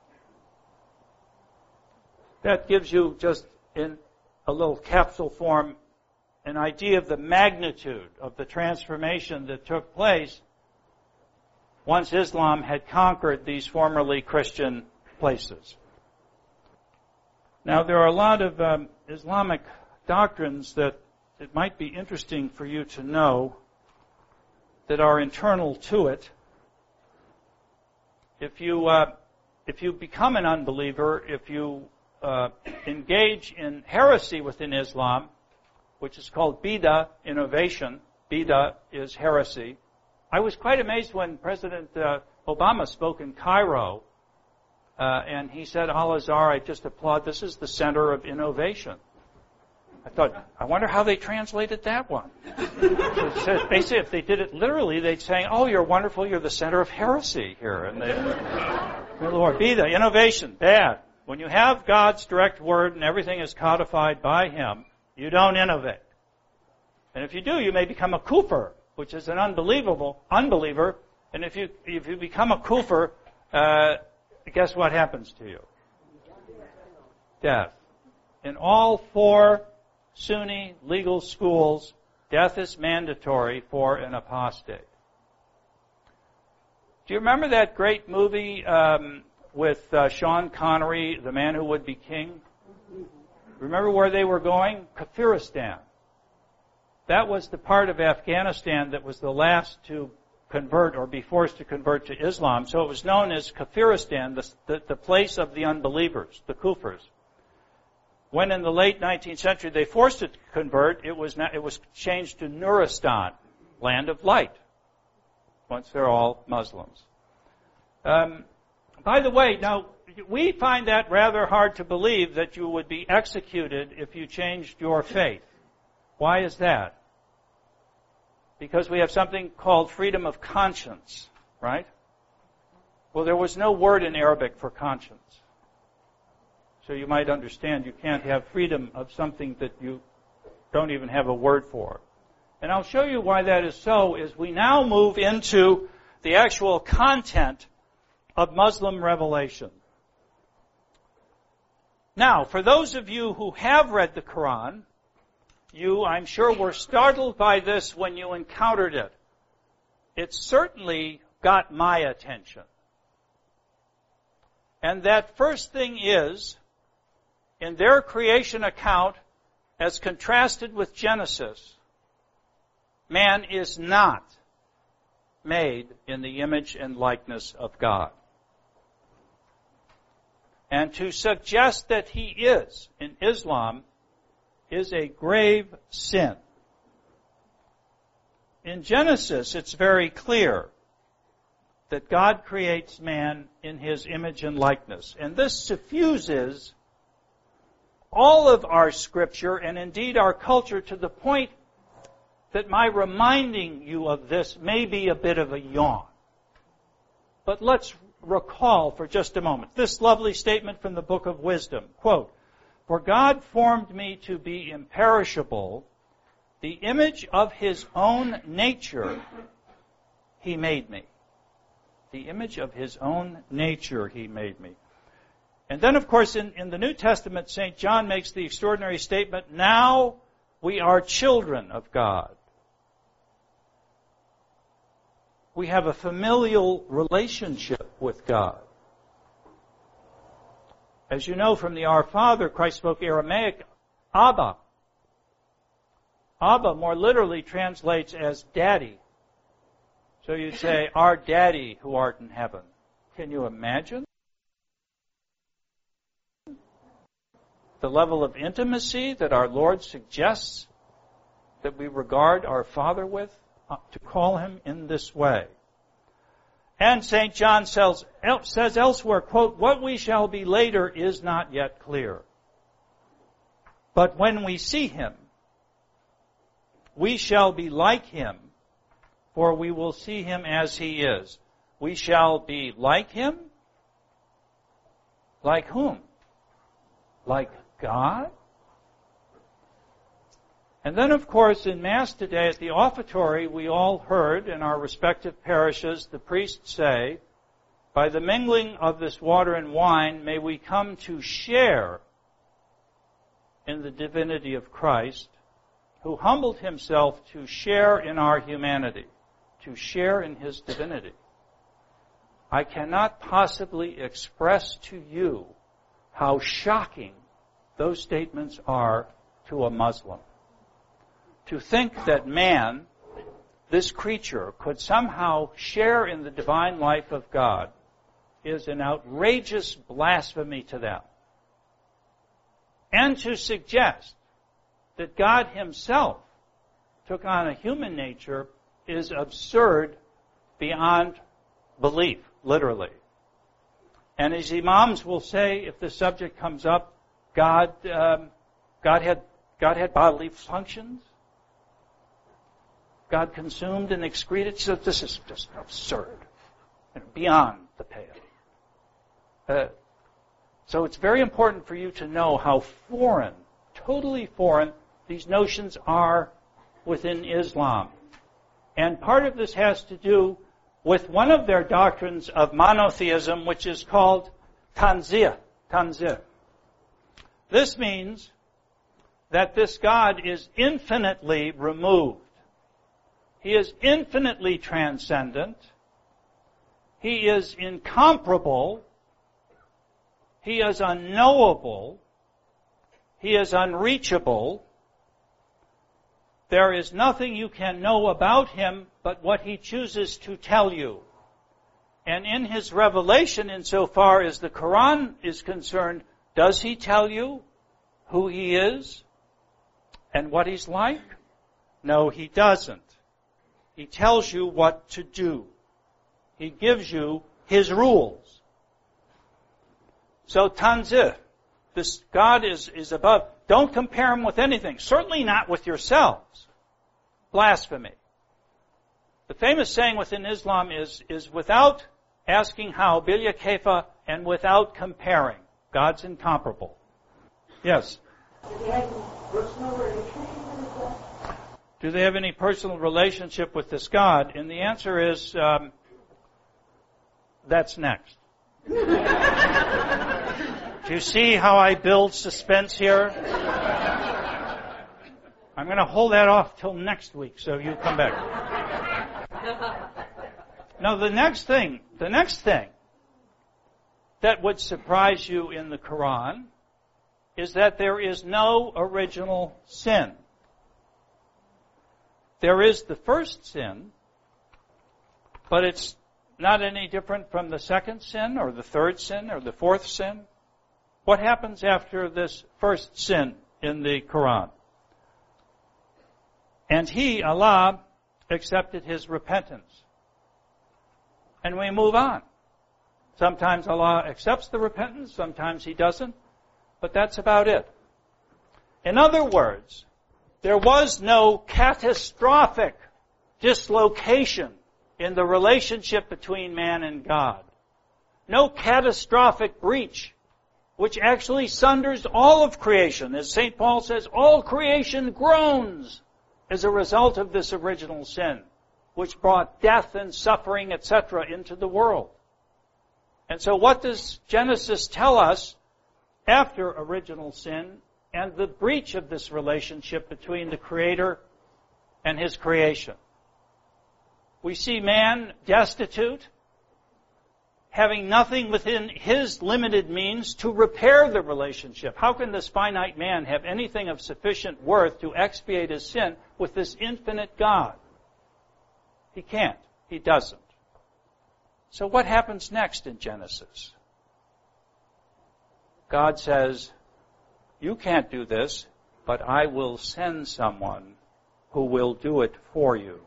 That gives you, just in a little capsule form, an idea of the magnitude of the transformation that took place once Islam had conquered these formerly Christian places. Now, there are a lot of Islamic doctrines that it might be interesting for you to know that are internal to it. If you become an unbeliever, if you engage in heresy within Islam, which is called bid'ah, innovation. Bid'ah is heresy. I was quite amazed when President Obama spoke in Cairo, and he said, Al-Azhar, I just applaud, this is the center of innovation. I thought, I wonder how they translated that one. So basically, if they did it literally, they'd say, oh, you're wonderful, you're the center of heresy here. And the Lord, bid'ah, innovation, bad. When you have God's direct word and everything is codified by Him, you don't innovate. And if you do, you may become a kufr, which is an unbeliever. And if you become a kufr, guess what happens to you? Death. In all 4 Sunni legal schools, death is mandatory for an apostate. Do you remember that great movie with Sean Connery, The Man Who Would Be King? Remember where they were going? Kafiristan. That was the part of Afghanistan that was the last to convert or be forced to convert to Islam. So it was known as Kafiristan, the place of the unbelievers, the Kufirs. When in the late 19th century they forced it to convert, it was changed to Nuristan, land of light, once they're all Muslims. By the way, now, we find that rather hard to believe that you would be executed if you changed your faith. Why is that? Because we have something called freedom of conscience, right? Well, there was no word in Arabic for conscience. So you might understand you can't have freedom of something that you don't even have a word for. And I'll show you why that is so as we now move into the actual content of Muslim revelation. Now, for those of you who have read the Quran, you, I'm sure, were startled by this when you encountered it. It certainly got my attention. And that first thing is, in their creation account, as contrasted with Genesis, man is not made in the image and likeness of God. And to suggest that he is, in Islam, is a grave sin. In Genesis, it's very clear that God creates man in his image and likeness. And this suffuses all of our scripture and indeed our culture to the point that my reminding you of this may be a bit of a yawn. But let's recall for just a moment this lovely statement from the Book of Wisdom. Quote, "For God formed me to be imperishable, the image of his own nature he made me." The image of his own nature he made me. And then, of course, in the New Testament, St. John makes the extraordinary statement, "Now we are children of God." We have a familial relationship with God. As you know from the Our Father, Christ spoke Aramaic, Abba. Abba more literally translates as daddy. So you'd say, "Our daddy who art in heaven." Can you imagine the level of intimacy that our Lord suggests that we regard our Father with, to call him in this way? And St. John says elsewhere, quote, "What we shall be later is not yet clear. But when we see him, we shall be like him, for we will see him as he is." We shall be like him? Like whom? Like God? And then, of course, in Mass today at the offertory, we all heard in our respective parishes the priest say, "By the mingling of this water and wine, may we come to share in the divinity of Christ, who humbled himself to share in our humanity, to share in his divinity." I cannot possibly express to you how shocking those statements are to a Muslim. To think that man, this creature, could somehow share in the divine life of God is an outrageous blasphemy to them. And to suggest that God himself took on a human nature is absurd beyond belief, literally. And as imams will say, if the subject comes up, God had bodily functions. God consumed and excreted. So this is just absurd, beyond the pale. So it's very important for you to know how foreign, totally foreign, these notions are within Islam. And part of this has to do with one of their doctrines of monotheism, which is called tanzih. This means that this God is infinitely removed. He is infinitely transcendent. He is incomparable. He is unknowable. He is unreachable. There is nothing you can know about him but what He chooses to tell you. And in His revelation, insofar as the Quran is concerned, does He tell you who He is and what He's like? No, He doesn't. He tells you what to do. He gives you His rules. So Tanzih, this God is above. Don't compare Him with anything. Certainly not with yourselves. Blasphemy. The famous saying within Islam is without asking how, bilya kaifa, and without comparing. God's incomparable. Yes? Do they have any personal relationship with this God? And the answer is, that's next. Do you see how I build suspense here? I'm going to hold that off till next week, so you come back. Now, the next thing that would surprise you in the Quran is that there is no original sin. There is the first sin, but it's not any different from the second sin or the third sin or the fourth sin. What happens after this first sin in the Quran? And He, Allah, accepted his repentance. And we move on. Sometimes Allah accepts the repentance, sometimes He doesn't, but that's about it. In other words, there was no catastrophic dislocation in the relationship between man and God. No catastrophic breach, which actually sunders all of creation. As St. Paul says, all creation groans as a result of this original sin, which brought death and suffering, etc., into the world. And so what does Genesis tell us after original sin and the breach of this relationship between the Creator and His creation? We see man destitute, having nothing within his limited means to repair the relationship. How can this finite man have anything of sufficient worth to expiate his sin with this infinite God? He can't. He doesn't. So what happens next in Genesis? God says, you can't do this, but I will send someone who will do it for you.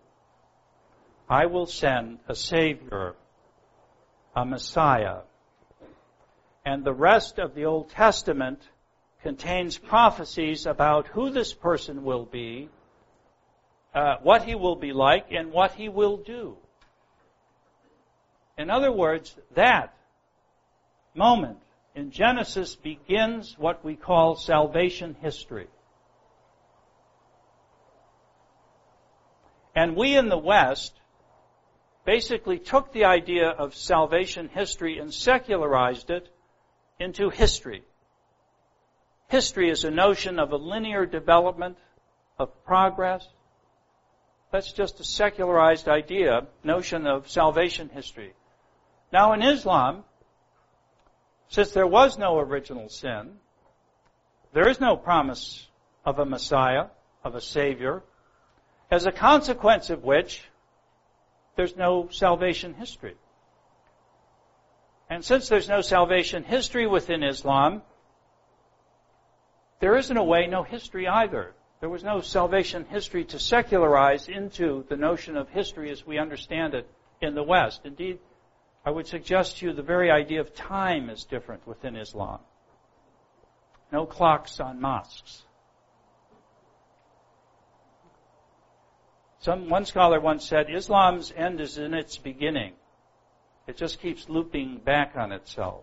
I will send a Savior, a Messiah. And the rest of the Old Testament contains prophecies about who this person will be, what he will be like, and what he will do. In other words, that moment in Genesis begins what we call salvation history. And we in the West basically took the idea of salvation history and secularized it into history. History is a notion of a linear development of progress. That's just a secularized idea, notion of salvation history. Now in Islam, since there was no original sin, there is no promise of a Messiah, of a Savior, as a consequence of which there's no salvation history. And since there's no salvation history within Islam, there is in a way no history either. There was no salvation history to secularize into the notion of history as we understand it in the West. Indeed, I would suggest to you the very idea of time is different within Islam. No clocks on mosques. One scholar once said, Islam's end is in its beginning. It just keeps looping back on itself.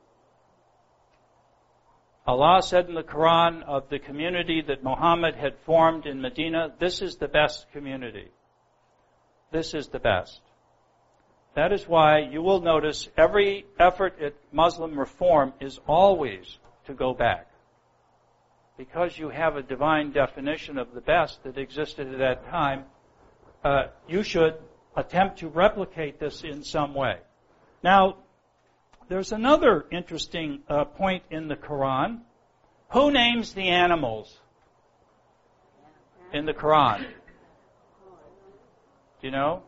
Allah said in the Quran of the community that Muhammad had formed in Medina, this is the best community. This is the best. That is why you will notice every effort at Muslim reform is always to go back. Because you have a divine definition of the best that existed at that time, you should attempt to replicate this in some way. Now, there's another interesting point in the Quran. Who names the animals in the Quran? Do you know?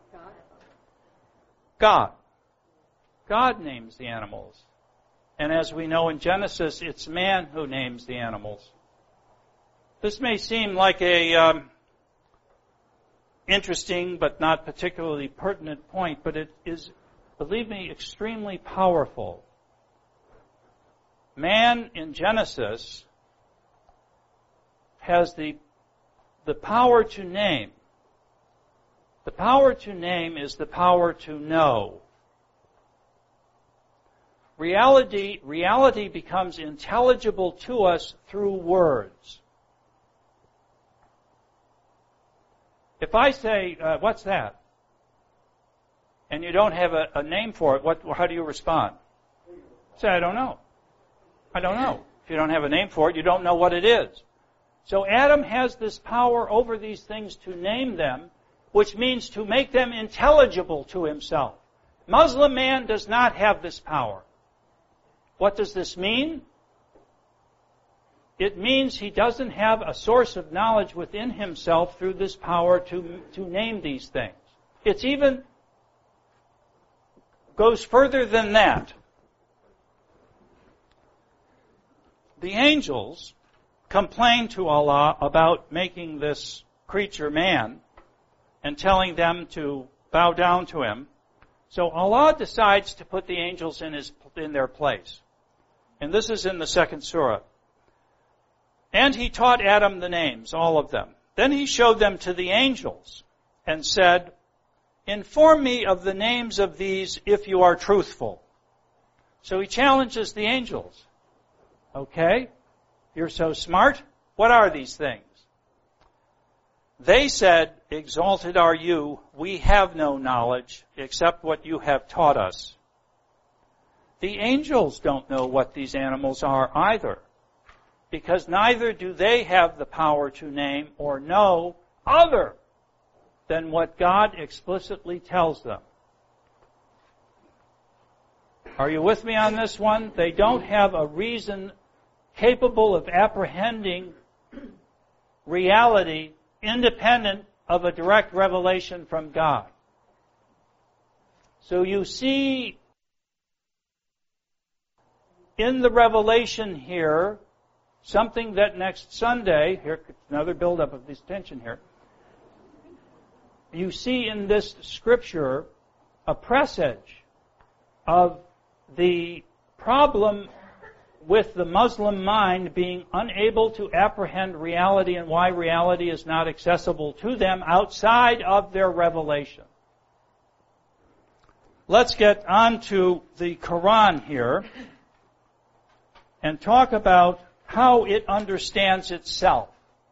God. God names the animals. And as we know in Genesis, it's man who names the animals. This may seem like a interesting but not particularly pertinent point, but it is, believe me, extremely powerful. Man in Genesis has the power to name. The power to name is the power to know. Reality becomes intelligible to us through words. If I say, what's that? And you don't have a name for it, how do you respond? Say, I don't know. I don't know. If you don't have a name for it, you don't know what it is. So Adam has this power over these things to name them, which means to make them intelligible to himself. Muslim man does not have this power. What does this mean? It means he doesn't have a source of knowledge within himself through this power to name these things. It's even goes further than that. The angels complain to Allah about making this creature man and telling them to bow down to him. So Allah decides to put the angels in their place. And this is in the second surah. And he taught Adam the names, all of them. Then he showed them to the angels and said, inform me of the names of these if you are truthful. So he challenges the angels. Okay, you're so smart. What are these things? They said, exalted are you, we have no knowledge except what you have taught us. The angels don't know what these animals are either, because neither do they have the power to name or know other than what God explicitly tells them. Are you with me on this one? They don't have a reason capable of apprehending reality independent of a direct revelation from God. So you see in the revelation here something that next Sunday, here another buildup of this tension here, you see in this scripture a presage of the problem with the Muslim mind being unable to apprehend reality and why reality is not accessible to them outside of their revelation. Let's get on to the Quran here and talk about how it understands itself.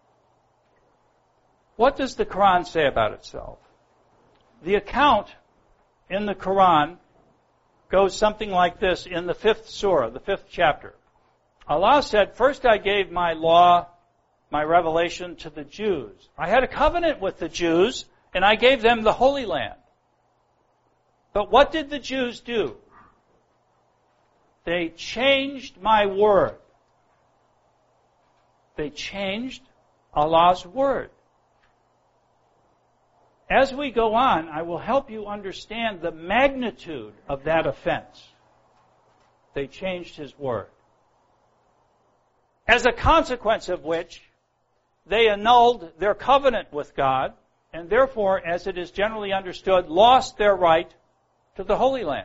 What does the Quran say about itself? The account in the Quran goes something like this in the 5th surah, the 5th chapter. Allah said, first I gave my law, my revelation to the Jews. I had a covenant with the Jews, and I gave them the Holy Land. But what did the Jews do? They changed my word. They changed Allah's word. As we go on, I will help you understand the magnitude of that offense. They changed His word. As a consequence of which, they annulled their covenant with God, and therefore, as it is generally understood, lost their right to the Holy Land.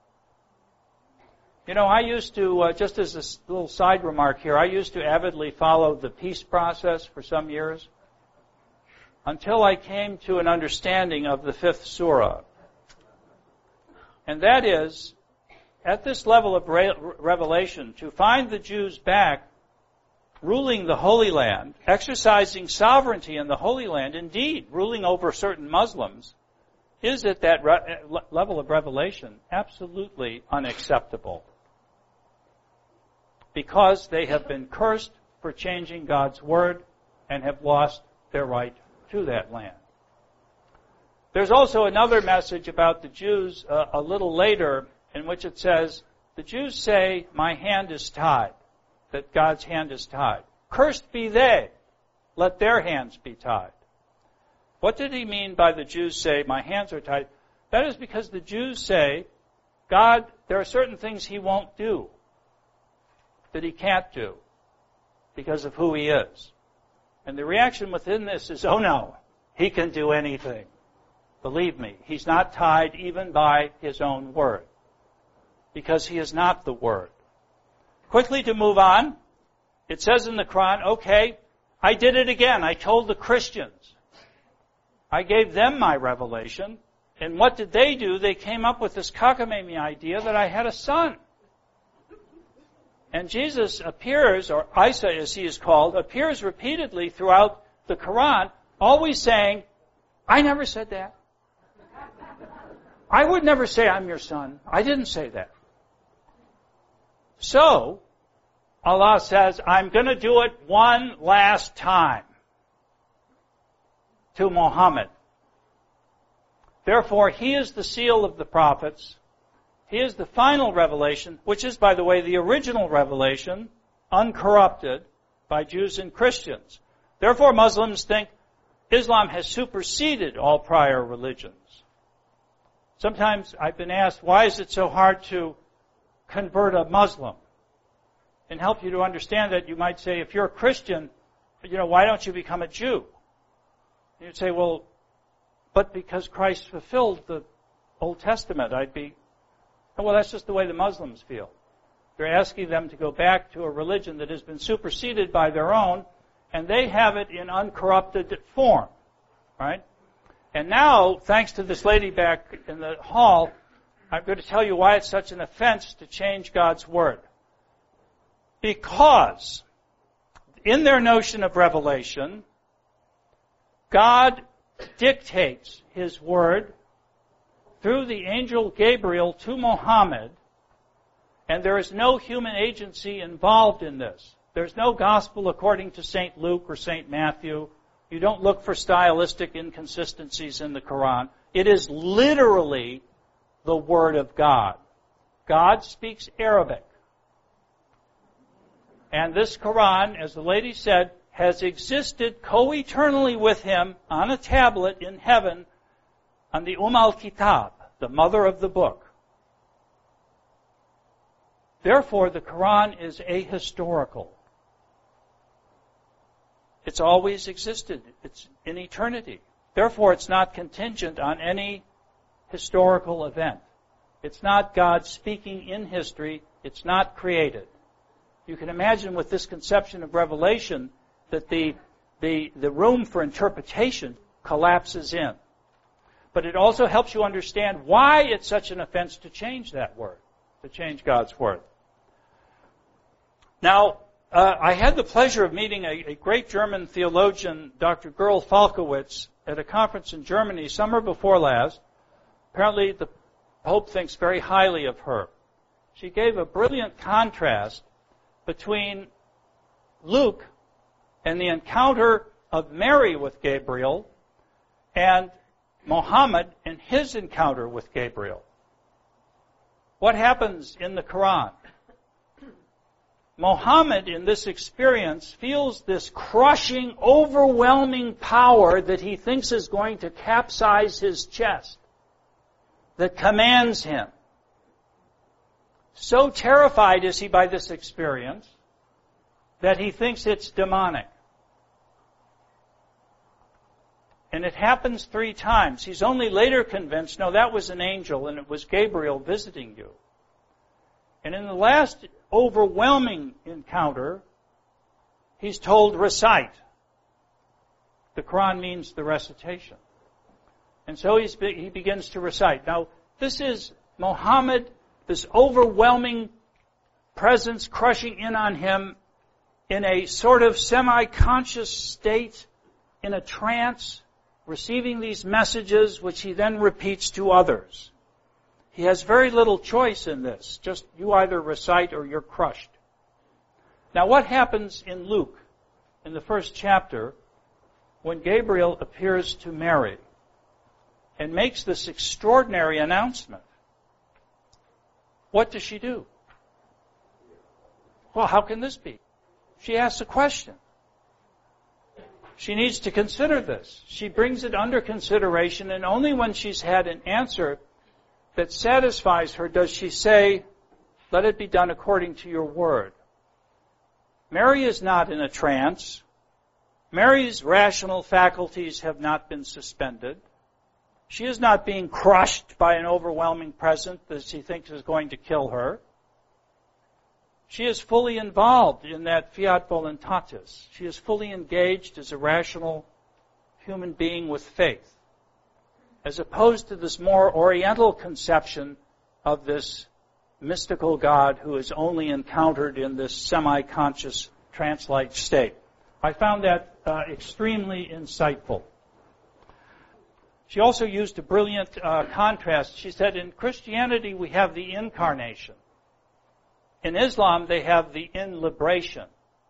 You know, I used to, just as a little side remark here, I used to avidly follow the peace process for some years until I came to an understanding of the 5th surah. And that is, at this level of revelation, to find the Jews back ruling the Holy Land, exercising sovereignty in the Holy Land, indeed ruling over certain Muslims, is at that level of revelation absolutely unacceptable. Because they have been cursed for changing God's word and have lost their right to that land. There's also another message about the Jews a little later in which it says, the Jews say, my hand is tied, that God's hand is tied. Cursed be they, let their hands be tied. What did he mean by the Jews say, my hands are tied? That is because the Jews say, God, there are certain things he won't do, that he can't do, because of who he is. And the reaction within this is, oh no, he can do anything. Believe me, he's not tied even by his own word, because he is not the word. Quickly to move on, it says in the Quran, okay, I did it again. I told the Christians. I gave them my revelation. And what did they do? They came up with this cockamamie idea that I had a son. And Jesus appears, or Isa as he is called, appears repeatedly throughout the Quran, always saying, I never said that. I would never say I'm your son. I didn't say that. So, Allah says, I'm going to do it one last time to Muhammad. Therefore, he is the seal of the prophets. He is the final revelation, which is, by the way, the original revelation, uncorrupted by Jews and Christians. Therefore, Muslims think Islam has superseded all prior religions. Sometimes I've been asked, why is it so hard to convert a Muslim? And help you to understand that, you might say, if you're a Christian, why don't you become a Jew? And you'd say, well, but because Christ fulfilled the Old Testament, well, that's just the way the Muslims feel. You're asking them to go back to a religion that has been superseded by their own, and they have it in uncorrupted form, right? And now, thanks to this lady back in the hall, I'm going to tell you why it's such an offense to change God's Word. Because in their notion of revelation, God dictates His Word through the angel Gabriel to Muhammad, and there is no human agency involved in this. There's no gospel according to St. Luke or St. Matthew. You don't look for stylistic inconsistencies in the Quran. It is literally the Word of God. God speaks Arabic. And this Quran, as the lady said, has existed co-eternally with him on a tablet in heaven on the al-Kitab, the mother of the book. Therefore, the Quran is ahistorical. It's always existed. It's in eternity. Therefore, it's not contingent on any historical event. It's not God speaking in history. It's not created. You can imagine with this conception of revelation that the room for interpretation collapses in. But it also helps you understand why it's such an offense to change that word, to change God's Word. Now, I had the pleasure of meeting a great German theologian, Dr. Gerl Falkowitz, at a conference in Germany summer before last. Apparently, the Pope thinks very highly of her. She gave a brilliant contrast between Luke and the encounter of Mary with Gabriel and Muhammad and his encounter with Gabriel. What happens in the Quran? Muhammad, in this experience, feels this crushing, overwhelming power that he thinks is going to capsize his chest, that commands him. So terrified is he by this experience that he thinks it's demonic. And it happens 3 times. He's only later convinced, no, that was an angel and it was Gabriel visiting you. And in the last overwhelming encounter, he's told, recite. The Quran means the recitation. And so he begins to recite. Now, this is Muhammad, this overwhelming presence crushing in on him in a sort of semi-conscious state, in a trance, receiving these messages which he then repeats to others. He has very little choice in this. Just you either recite or you're crushed. Now what happens in Luke, in the first chapter, when Gabriel appears to Mary and makes this extraordinary announcement? What does she do? Well, how can this be? She asks a question. She needs to consider this. She brings it under consideration, and only when she's had an answer that satisfies her does she say, let it be done according to your word. Mary is not in a trance. Mary's rational faculties have not been suspended. She is not being crushed by an overwhelming presence that she thinks is going to kill her. She is fully involved in that fiat voluntatis. She is fully engaged as a rational human being with faith, as opposed to this more oriental conception of this mystical God who is only encountered in this semi-conscious trance-like state. I found that extremely insightful. She also used a brilliant contrast. She said, in Christianity we have the incarnation. In Islam, they have the in-liberation,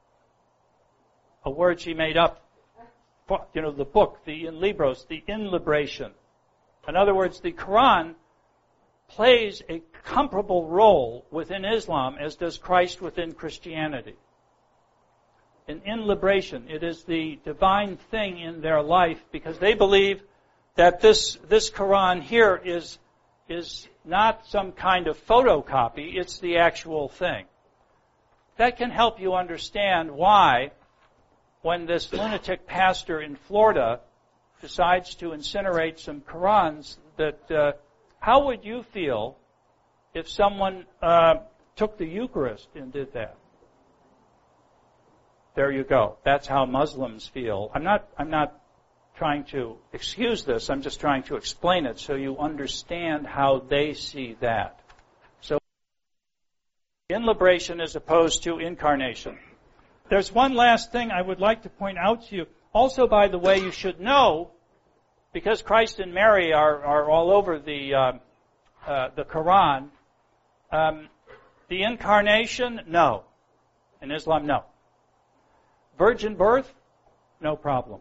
a word she made up, the book, the in libros, the in-liberation. In other words, the Quran plays a comparable role within Islam as does Christ within Christianity. In in-liberation, it is the divine thing in their life because they believe that this Quran here is not some kind of photocopy, it's the actual thing. That can help you understand why, when this lunatic pastor in Florida decides to incinerate some Qurans, that how would you feel if someone took the Eucharist and did that? There you go. That's how Muslims feel. I'm not trying to excuse this. I'm just trying to explain it so you understand how they see that. So, in liberation as opposed to incarnation. There's one last thing I would like to point out to you. Also, by the way, you should know, because Christ and Mary are all over the Quran, the incarnation, no. In Islam, no. Virgin birth, no problem.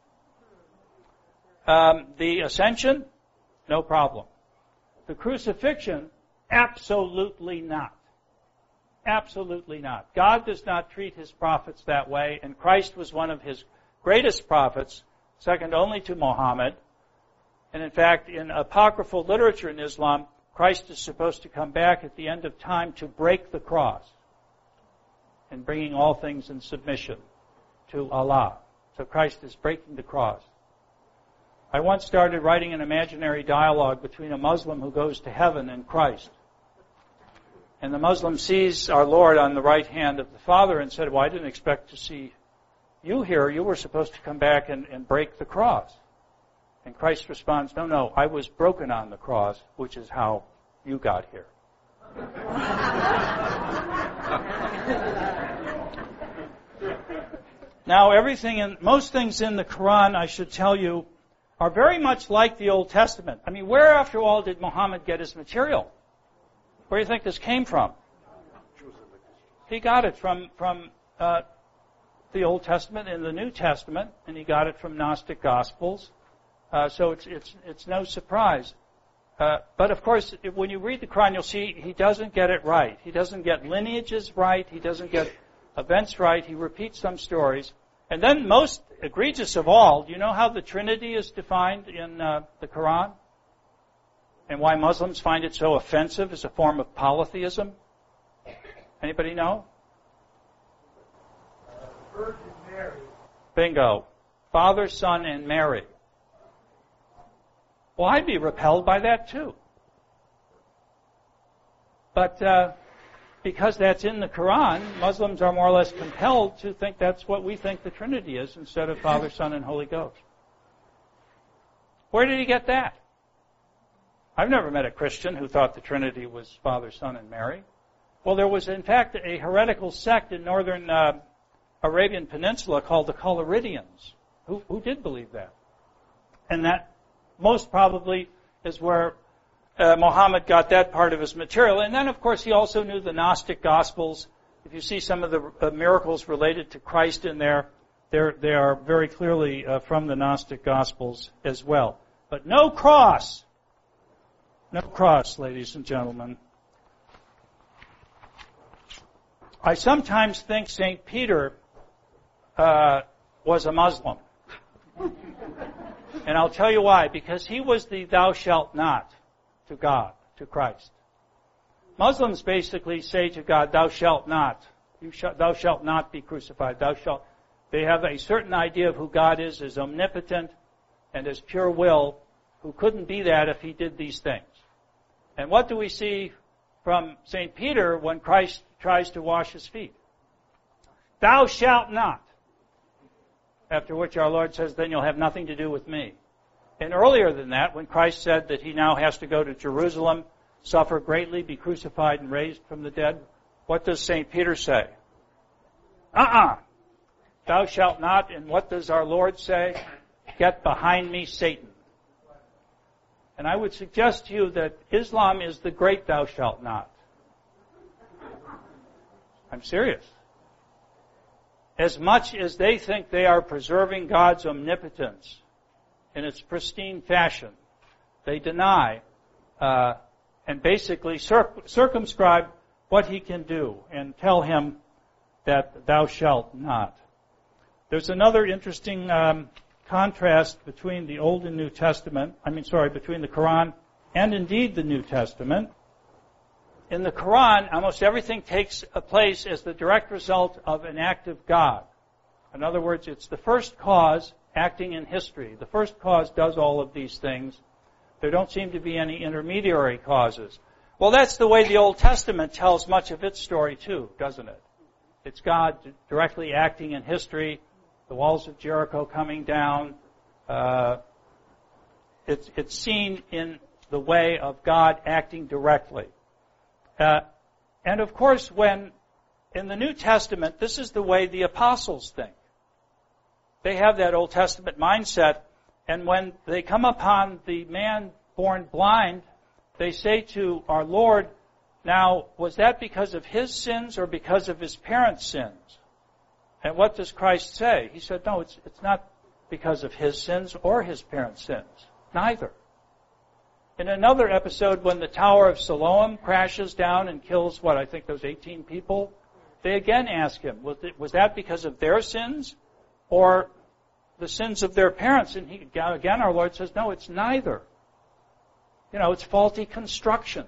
The ascension, no problem. The crucifixion, absolutely not. Absolutely not. God does not treat his prophets that way, and Christ was one of his greatest prophets, second only to Muhammad. And in fact, in apocryphal literature in Islam, Christ is supposed to come back at the end of time to break the cross and bringing all things in submission to Allah. So Christ is breaking the cross. I once started writing an imaginary dialogue between a Muslim who goes to heaven and Christ. And the Muslim sees our Lord on the right hand of the Father and said, well, I didn't expect to see you here. You were supposed to come back and break the cross. And Christ responds, no, I was broken on the cross, which is how you got here. Now, most things in the Quran, I should tell you, are very much like the Old Testament. I mean, where, after all, did Muhammad get his material? Where do you think this came from? He got it from the Old Testament and the New Testament, and he got it from Gnostic Gospels. So it's no surprise. But of course, when you read the Quran, you'll see he doesn't get it right. He doesn't get lineages right. He doesn't get events right. He repeats some stories. And then most egregious of all, do you know how the Trinity is defined in the Quran? And why Muslims find it so offensive as a form of polytheism? Anybody know? Virgin Mary. Bingo. Father, Son, and Mary. Well, I'd be repelled by that too. But because that's in the Quran, Muslims are more or less compelled to think that's what we think the Trinity is instead of Father, Son, and Holy Ghost. Where did he get that? I've never met a Christian who thought the Trinity was Father, Son, and Mary. Well, there was, in fact, a heretical sect in northern Arabian Peninsula called the Collyridians who did believe that. And that most probably is where Muhammad got that part of his material. And then, of course, he also knew the Gnostic Gospels. If you see some of the miracles related to Christ in there, they are very clearly from the Gnostic Gospels as well. But no cross. No cross, ladies and gentlemen. I sometimes think St. Peter was a Muslim. And I'll tell you why. Because he was the thou shalt not to God, to Christ. Muslims basically say to God, thou shalt not. Thou shalt not be crucified. They have a certain idea of who God is as omnipotent and as pure will, who couldn't be that if he did these things. And what do we see from St. Peter when Christ tries to wash his feet? Thou shalt not. After which our Lord says, then you'll have nothing to do with me. And earlier than that, when Christ said that he now has to go to Jerusalem, suffer greatly, be crucified and raised from the dead, what does St. Peter say? Thou shalt not. And what does our Lord say? Get behind me, Satan. And I would suggest to you that Islam is the great thou shalt not. I'm serious. As much as they think they are preserving God's omnipotence in its pristine fashion, they deny and basically circumscribe what he can do and tell him that thou shalt not. There's another interesting contrast between the Old and New Testament, between the Quran and indeed the New Testament. In the Quran, almost everything takes place as the direct result of an act of God. In other words, it's the first cause acting in history. The first cause does all of these things. There don't seem to be any intermediary causes. Well, that's the way the Old Testament tells much of its story too, doesn't it? It's God directly acting in history, the walls of Jericho coming down. It's seen in the way of God acting directly. And of course, when in the New Testament, this is the way the apostles think. They have that Old Testament mindset, and when they come upon the man born blind, they say to our Lord, now, was that because of his sins or because of his parents' sins? And what does Christ say? He said, no, it's not because of his sins or his parents' sins. Neither. In another episode, when the Tower of Siloam crashes down and kills, those 18 people, they again ask him, was that because of their sins or the sins of their parents? And again, our Lord says, no, it's neither. It's faulty construction.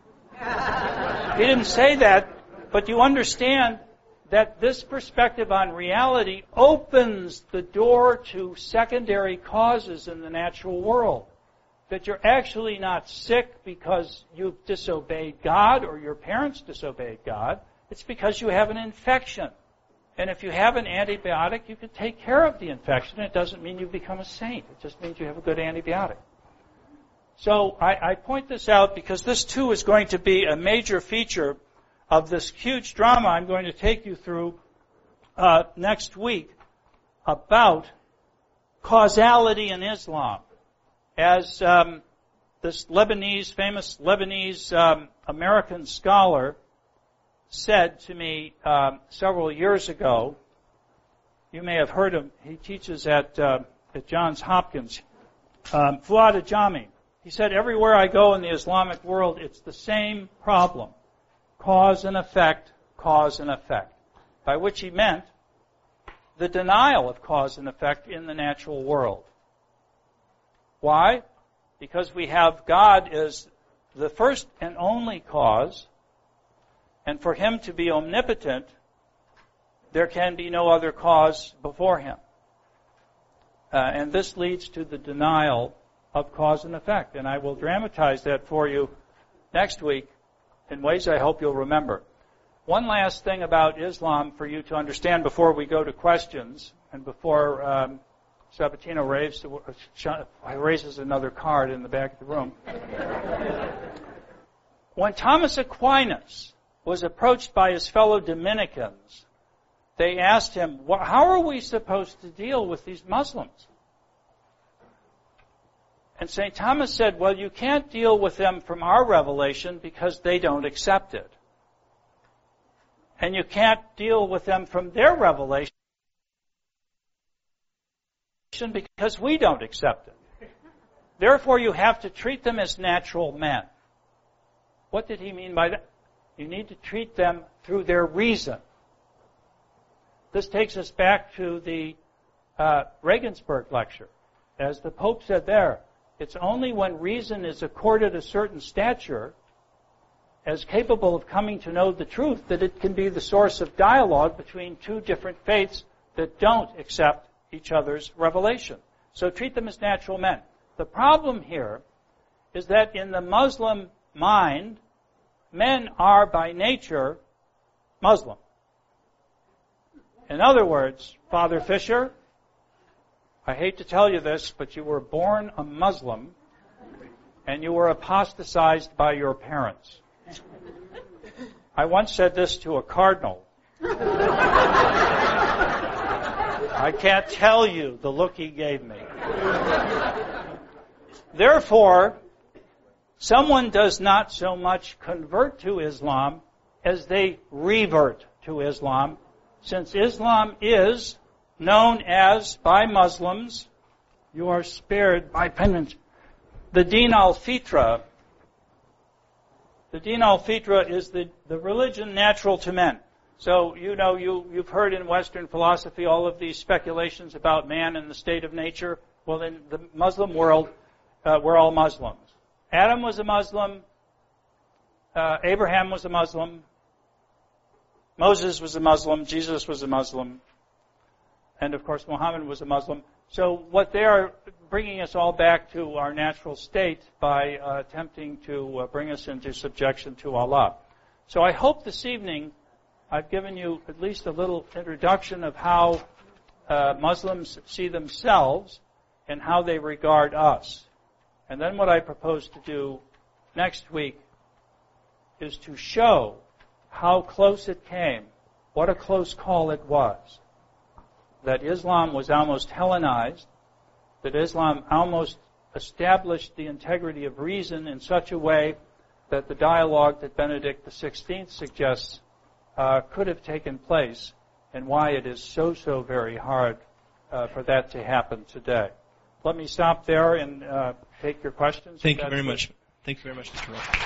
He didn't say that, but you understand that this perspective on reality opens the door to secondary causes in the natural world. That you're actually not sick because you've disobeyed God or your parents disobeyed God. It's because you have an infection. And if you have an antibiotic, you can take care of the infection. It doesn't mean you become a saint. It just means you have a good antibiotic. So I point this out because this too is going to be a major feature of this huge drama I'm going to take you through next week about causality in Islam. As this famous Lebanese American scholar said to me several years ago, you may have heard him, he teaches at Johns Hopkins, Fuad Ajami. He said, everywhere I go in the Islamic world, it's the same problem. Cause and effect, by which he meant the denial of cause and effect in the natural world. Why? Because we have God as the first and only cause, and for him to be omnipotent, there can be no other cause before him. And this leads to the denial of cause and effect. And I will dramatize that for you next week in ways I hope you'll remember. One last thing about Islam for you to understand before we go to questions and before Sabatino raises another card in the back of the room. When Thomas Aquinas was approached by his fellow Dominicans, they asked him, how are we supposed to deal with these Muslims? And St. Thomas said, well, you can't deal with them from our revelation because they don't accept it. And you can't deal with them from their revelation because we don't accept it. Therefore, you have to treat them as natural men. What did he mean by that? You need to treat them through their reason. This takes us back to the Regensburg lecture. as the Pope said there, it's only when reason is accorded a certain stature as capable of coming to know the truth that it can be the source of dialogue between two different faiths that don't accept each other's revelation. So treat them as natural men. The problem here is that in the Muslim mind, men are by nature Muslim. In other words, Father Fisher, I hate to tell you this, but you were born a Muslim and you were apostatized by your parents. I once said this to a cardinal. I can't tell you the look he gave me. Therefore, someone does not so much convert to Islam as they revert to Islam, since Islam is known as, by Muslims, you are spared by penance, the Din al-Fitra. The Din al-Fitra is the religion natural to men. So, you've heard in Western philosophy all of these speculations about man and the state of nature. Well, in the Muslim world, we're all Muslims. Adam was a Muslim. Abraham was a Muslim. Moses was a Muslim. Jesus was a Muslim. And, of course, Muhammad was a Muslim. So what they are bringing us all back to our natural state by attempting to bring us into subjection to Allah. So I hope this evening I've given you at least a little introduction of how Muslims see themselves and how they regard us. And then what I propose to do next week is to show how close it came, what a close call it was, that Islam was almost Hellenized, that Islam almost established the integrity of reason in such a way that the dialogue that Benedict XVI suggests could have taken place, and why it is so very hard for that to happen today. Let me stop there and take your questions. Thank you very much. Thank you very much, Mr. Ruff.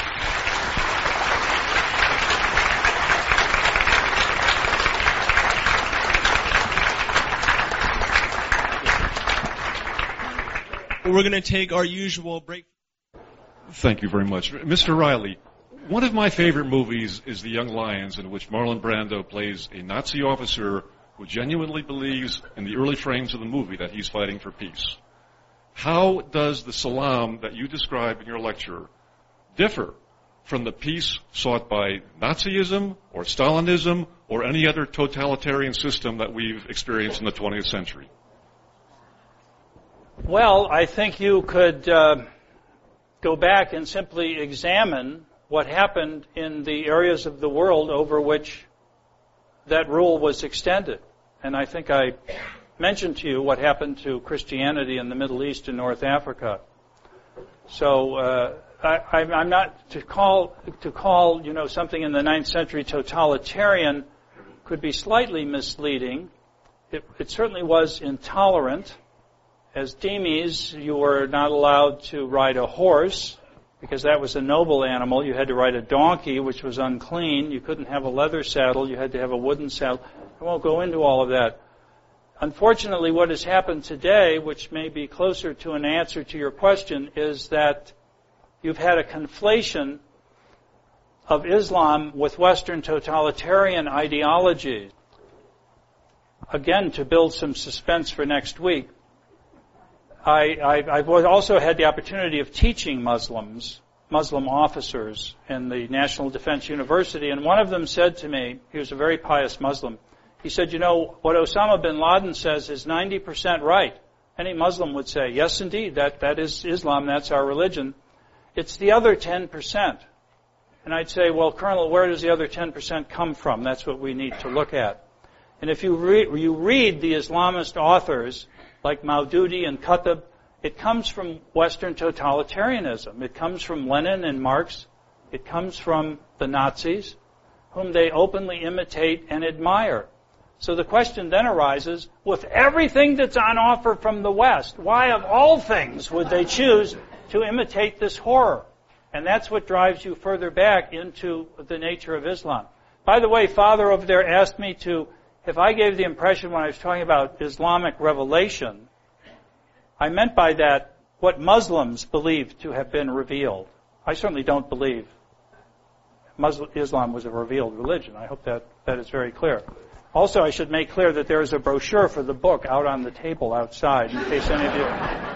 We're going to take our usual break. Thank you very much. Mr. Riley, one of my favorite movies is The Young Lions, in which Marlon Brando plays a Nazi officer who genuinely believes in the early frames of the movie that he's fighting for peace. How does the salam that you describe in your lecture differ from the peace sought by Nazism or Stalinism or any other totalitarian system that we've experienced in the 20th century? Well, I think you could go back and simply examine what happened in the areas of the world over which that rule was extended. And I think I mentioned to you what happened to Christianity in the Middle East and North Africa. So I'm not to call something in the 9th century totalitarian could be slightly misleading. It certainly was intolerant. As Demes, you were not allowed to ride a horse because that was a noble animal. You had to ride a donkey, which was unclean. You couldn't have a leather saddle. You had to have a wooden saddle. I won't go into all of that. Unfortunately, what has happened today, which may be closer to an answer to your question, is that you've had a conflation of Islam with Western totalitarian ideologies. Again, to build some suspense for next week, I've also had the opportunity of teaching Muslim officers in the National Defense University, and one of them said to me, he was a very pious Muslim, he said, what Osama bin Laden says is 90% right. Any Muslim would say, yes, indeed, that is Islam, that's our religion. It's the other 10%. And I'd say, well, Colonel, where does the other 10% come from? That's what we need to look at. And if you read the Islamist authors, like Maududi and Qutb, it comes from Western totalitarianism. It comes from Lenin and Marx. It comes from the Nazis, whom they openly imitate and admire. So the question then arises, with everything that's on offer from the West, why of all things would they choose to imitate this horror? And that's what drives you further back into the nature of Islam. By the way, Father over there asked me if I gave the impression when I was talking about Islamic revelation, I meant by that what Muslims believe to have been revealed. I certainly don't believe Islam was a revealed religion. I hope that is very clear. Also, I should make clear that there is a brochure for the book out on the table outside, in case any of you...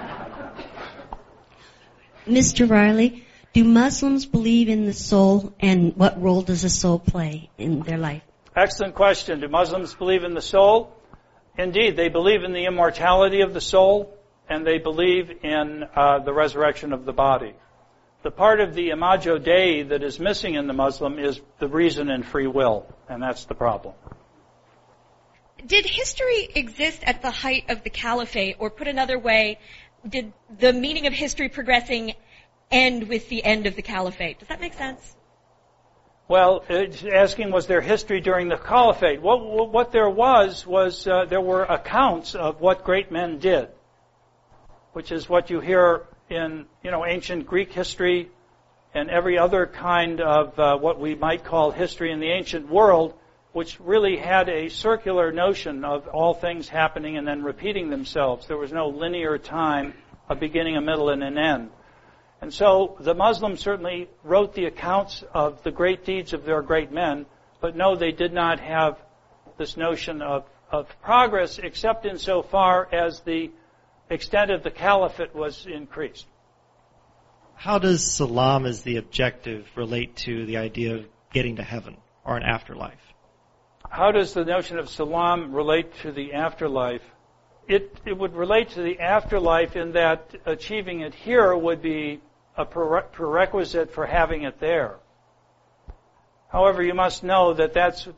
Mr. Riley, do Muslims believe in the soul, and what role does the soul play in their life? Excellent question. Do Muslims believe in the soul? Indeed, they believe in the immortality of the soul, and they believe in the resurrection of the body. The part of the imago Dei that is missing in the Muslim is the reason and free will, and that's the problem. Did history exist at the height of the caliphate, or put another way, did the meaning of history progressing end with the end of the caliphate? Does that make sense? Well, it's asking was there history during the caliphate? What there was there were accounts of what great men did, which is what you hear in ancient Greek history and every other kind of what we might call history in the ancient world, which really had a circular notion of all things happening and then repeating themselves. There was no linear time, a beginning, a middle, and an end. And so the Muslims certainly wrote the accounts of the great deeds of their great men, but no, they did not have this notion of progress except insofar as the extent of the caliphate was increased. How does salam as the objective relate to the idea of getting to heaven or an afterlife? How does the notion of salam relate to the afterlife? It would relate to the afterlife in that achieving it here would be a prerequisite for having it there. However, you must know that that's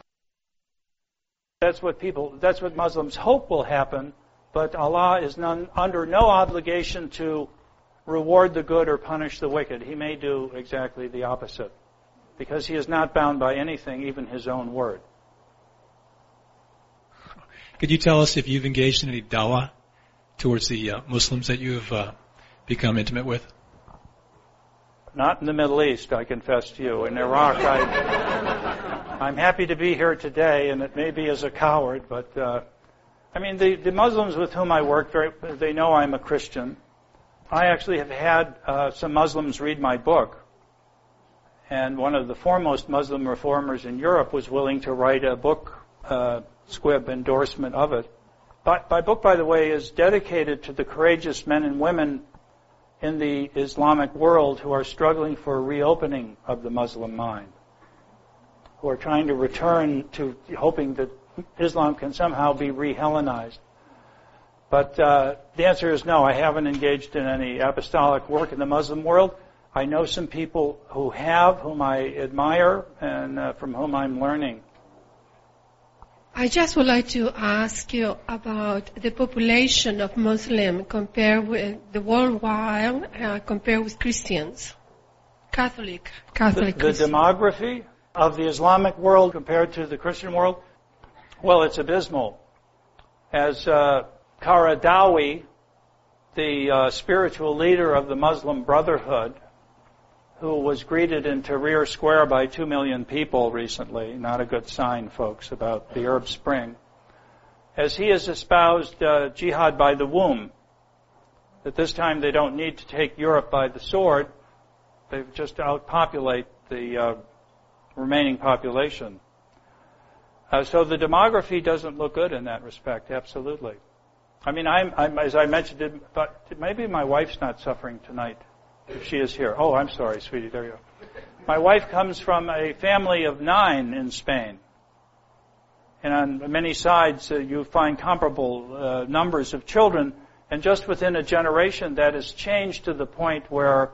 what Muslims hope will happen, but Allah is under no obligation to reward the good or punish the wicked. He may do exactly the opposite, because He is not bound by anything, even His own word. Could you tell us if you've engaged in any dawah towards the Muslims that you've become intimate with? Not in the Middle East, I confess to you. In Iraq, I'm happy to be here today, and it may be as a coward, but the Muslims with whom I work, they know I'm a Christian. I actually have had some Muslims read my book, and one of the foremost Muslim reformers in Europe was willing to write a book squib endorsement of it. My book, by the way, is dedicated to the courageous men and women in the Islamic world who are struggling for a reopening of the Muslim mind, who are trying to return to hoping that Islam can somehow be re-Hellenized. But the answer is no, I haven't engaged in any apostolic work in the Muslim world. I know some people who have, whom I admire, and from whom I'm learning. I just would like to ask you about the population of Muslims compared with the worldwide, compared with Christians, Catholic The Christians. demography of the Islamic world compared to the Christian world, well, it's abysmal. As Qaradawi, the spiritual leader of the Muslim Brotherhood, who was greeted in Tahrir Square by 2 million people recently, not a good sign, folks, about the Arab Spring, as he has espoused jihad by the womb, that this time they don't need to take Europe by the sword, they just outpopulate the remaining population. So the demography doesn't look good in that respect, absolutely. I'm as I mentioned, but maybe my wife's not suffering tonight. If she is here. Oh, I'm sorry, sweetie. There you go. My wife comes from a family of 9 in Spain. And on many sides, you find comparable numbers of children. And just within a generation, that has changed to the point where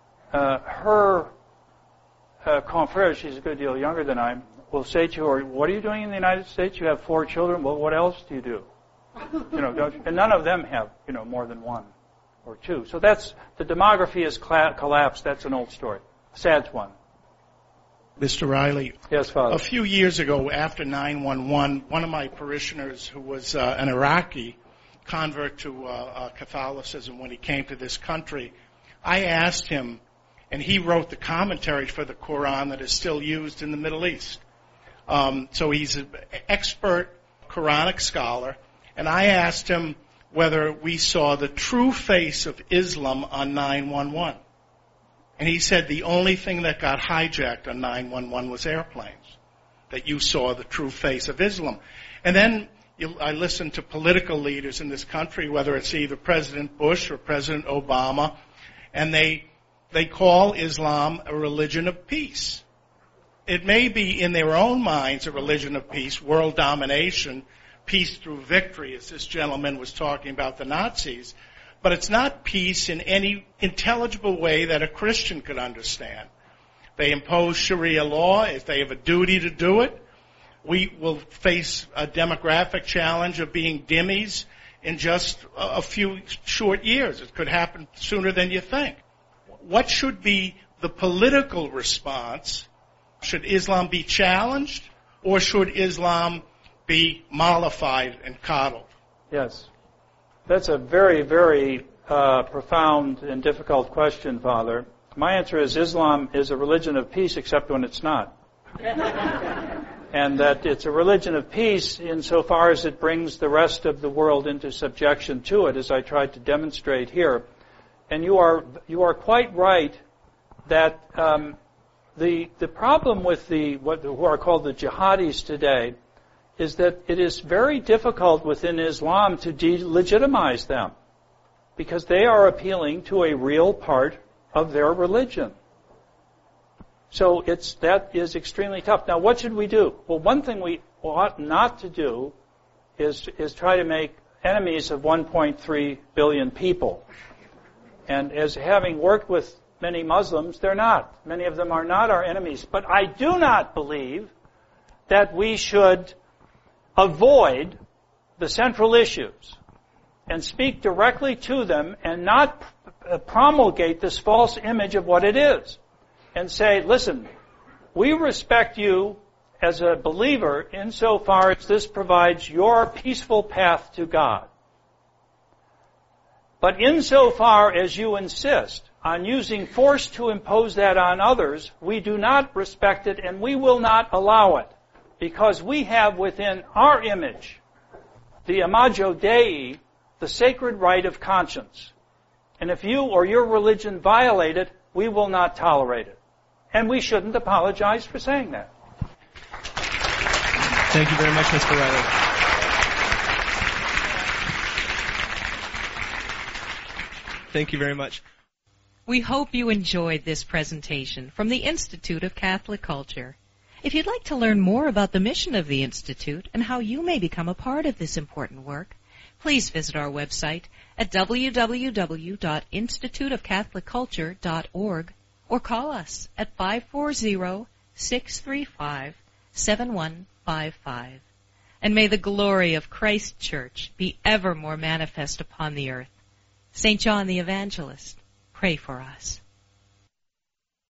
her confrère, she's a good deal younger than I am, will say to her, "What are you doing in the United States? You have 4 children. Well, what else do you do?" And none of them have, more than 1. Or 2. So that's, the demography has collapsed. That's an old story. Sad one. Mr. Riley. Yes, Father. A few years ago, after 9/11, one of my parishioners, who was an Iraqi convert to Catholicism when he came to this country, I asked him, and he wrote the commentary for the Quran that is still used in the Middle East. So he's an expert Quranic scholar, and I asked him, whether we saw the true face of Islam on 9/11. And he said the only thing that got hijacked on 9/11 was airplanes, that you saw the true face of Islam. And then I listened to political leaders in this country, whether it's either President Bush or President Obama, and they call Islam a religion of peace. It may be in their own minds a religion of peace, world domination, peace through victory, as this gentleman was talking about the Nazis, but it's not peace in any intelligible way that a Christian could understand. They impose Sharia law if they have a duty to do it. We will face a demographic challenge of being dhimmis in just a few short years. It could happen sooner than you think. What should be the political response? Should Islam be challenged, or should Islam be mollified and coddled? Yes. That's a very, very profound and difficult question, Father. My answer is Islam is a religion of peace except when it's not. And that it's a religion of peace insofar as it brings the rest of the world into subjection to it, as I tried to demonstrate here. And you are quite right that the problem with who are called the jihadis today is that it is very difficult within Islam to delegitimize them, because they are appealing to a real part of their religion. So that is extremely tough. Now, what should we do? Well, one thing we ought not to do is try to make enemies of 1.3 billion people. And as having worked with many Muslims, they're not. Many of them are not our enemies. But I do not believe that we should avoid the central issues and speak directly to them and not promulgate this false image of what it is. And say, listen, we respect you as a believer insofar as this provides your peaceful path to God. But insofar as you insist on using force to impose that on others, we do not respect it and we will not allow it, because we have within our image, the imago Dei, the sacred right of conscience. And if you or your religion violate it, we will not tolerate it. And we shouldn't apologize for saying that. Thank you very much, Mr. Riley. Thank you very much. We hope you enjoyed this presentation from the Institute of Catholic Culture. If you'd like to learn more about the mission of the Institute and how you may become a part of this important work, please visit our website at www.instituteofcatholicculture.org or call us at 540-635-7155. And may the glory of Christ Church be ever more manifest upon the earth. St. John the Evangelist, pray for us.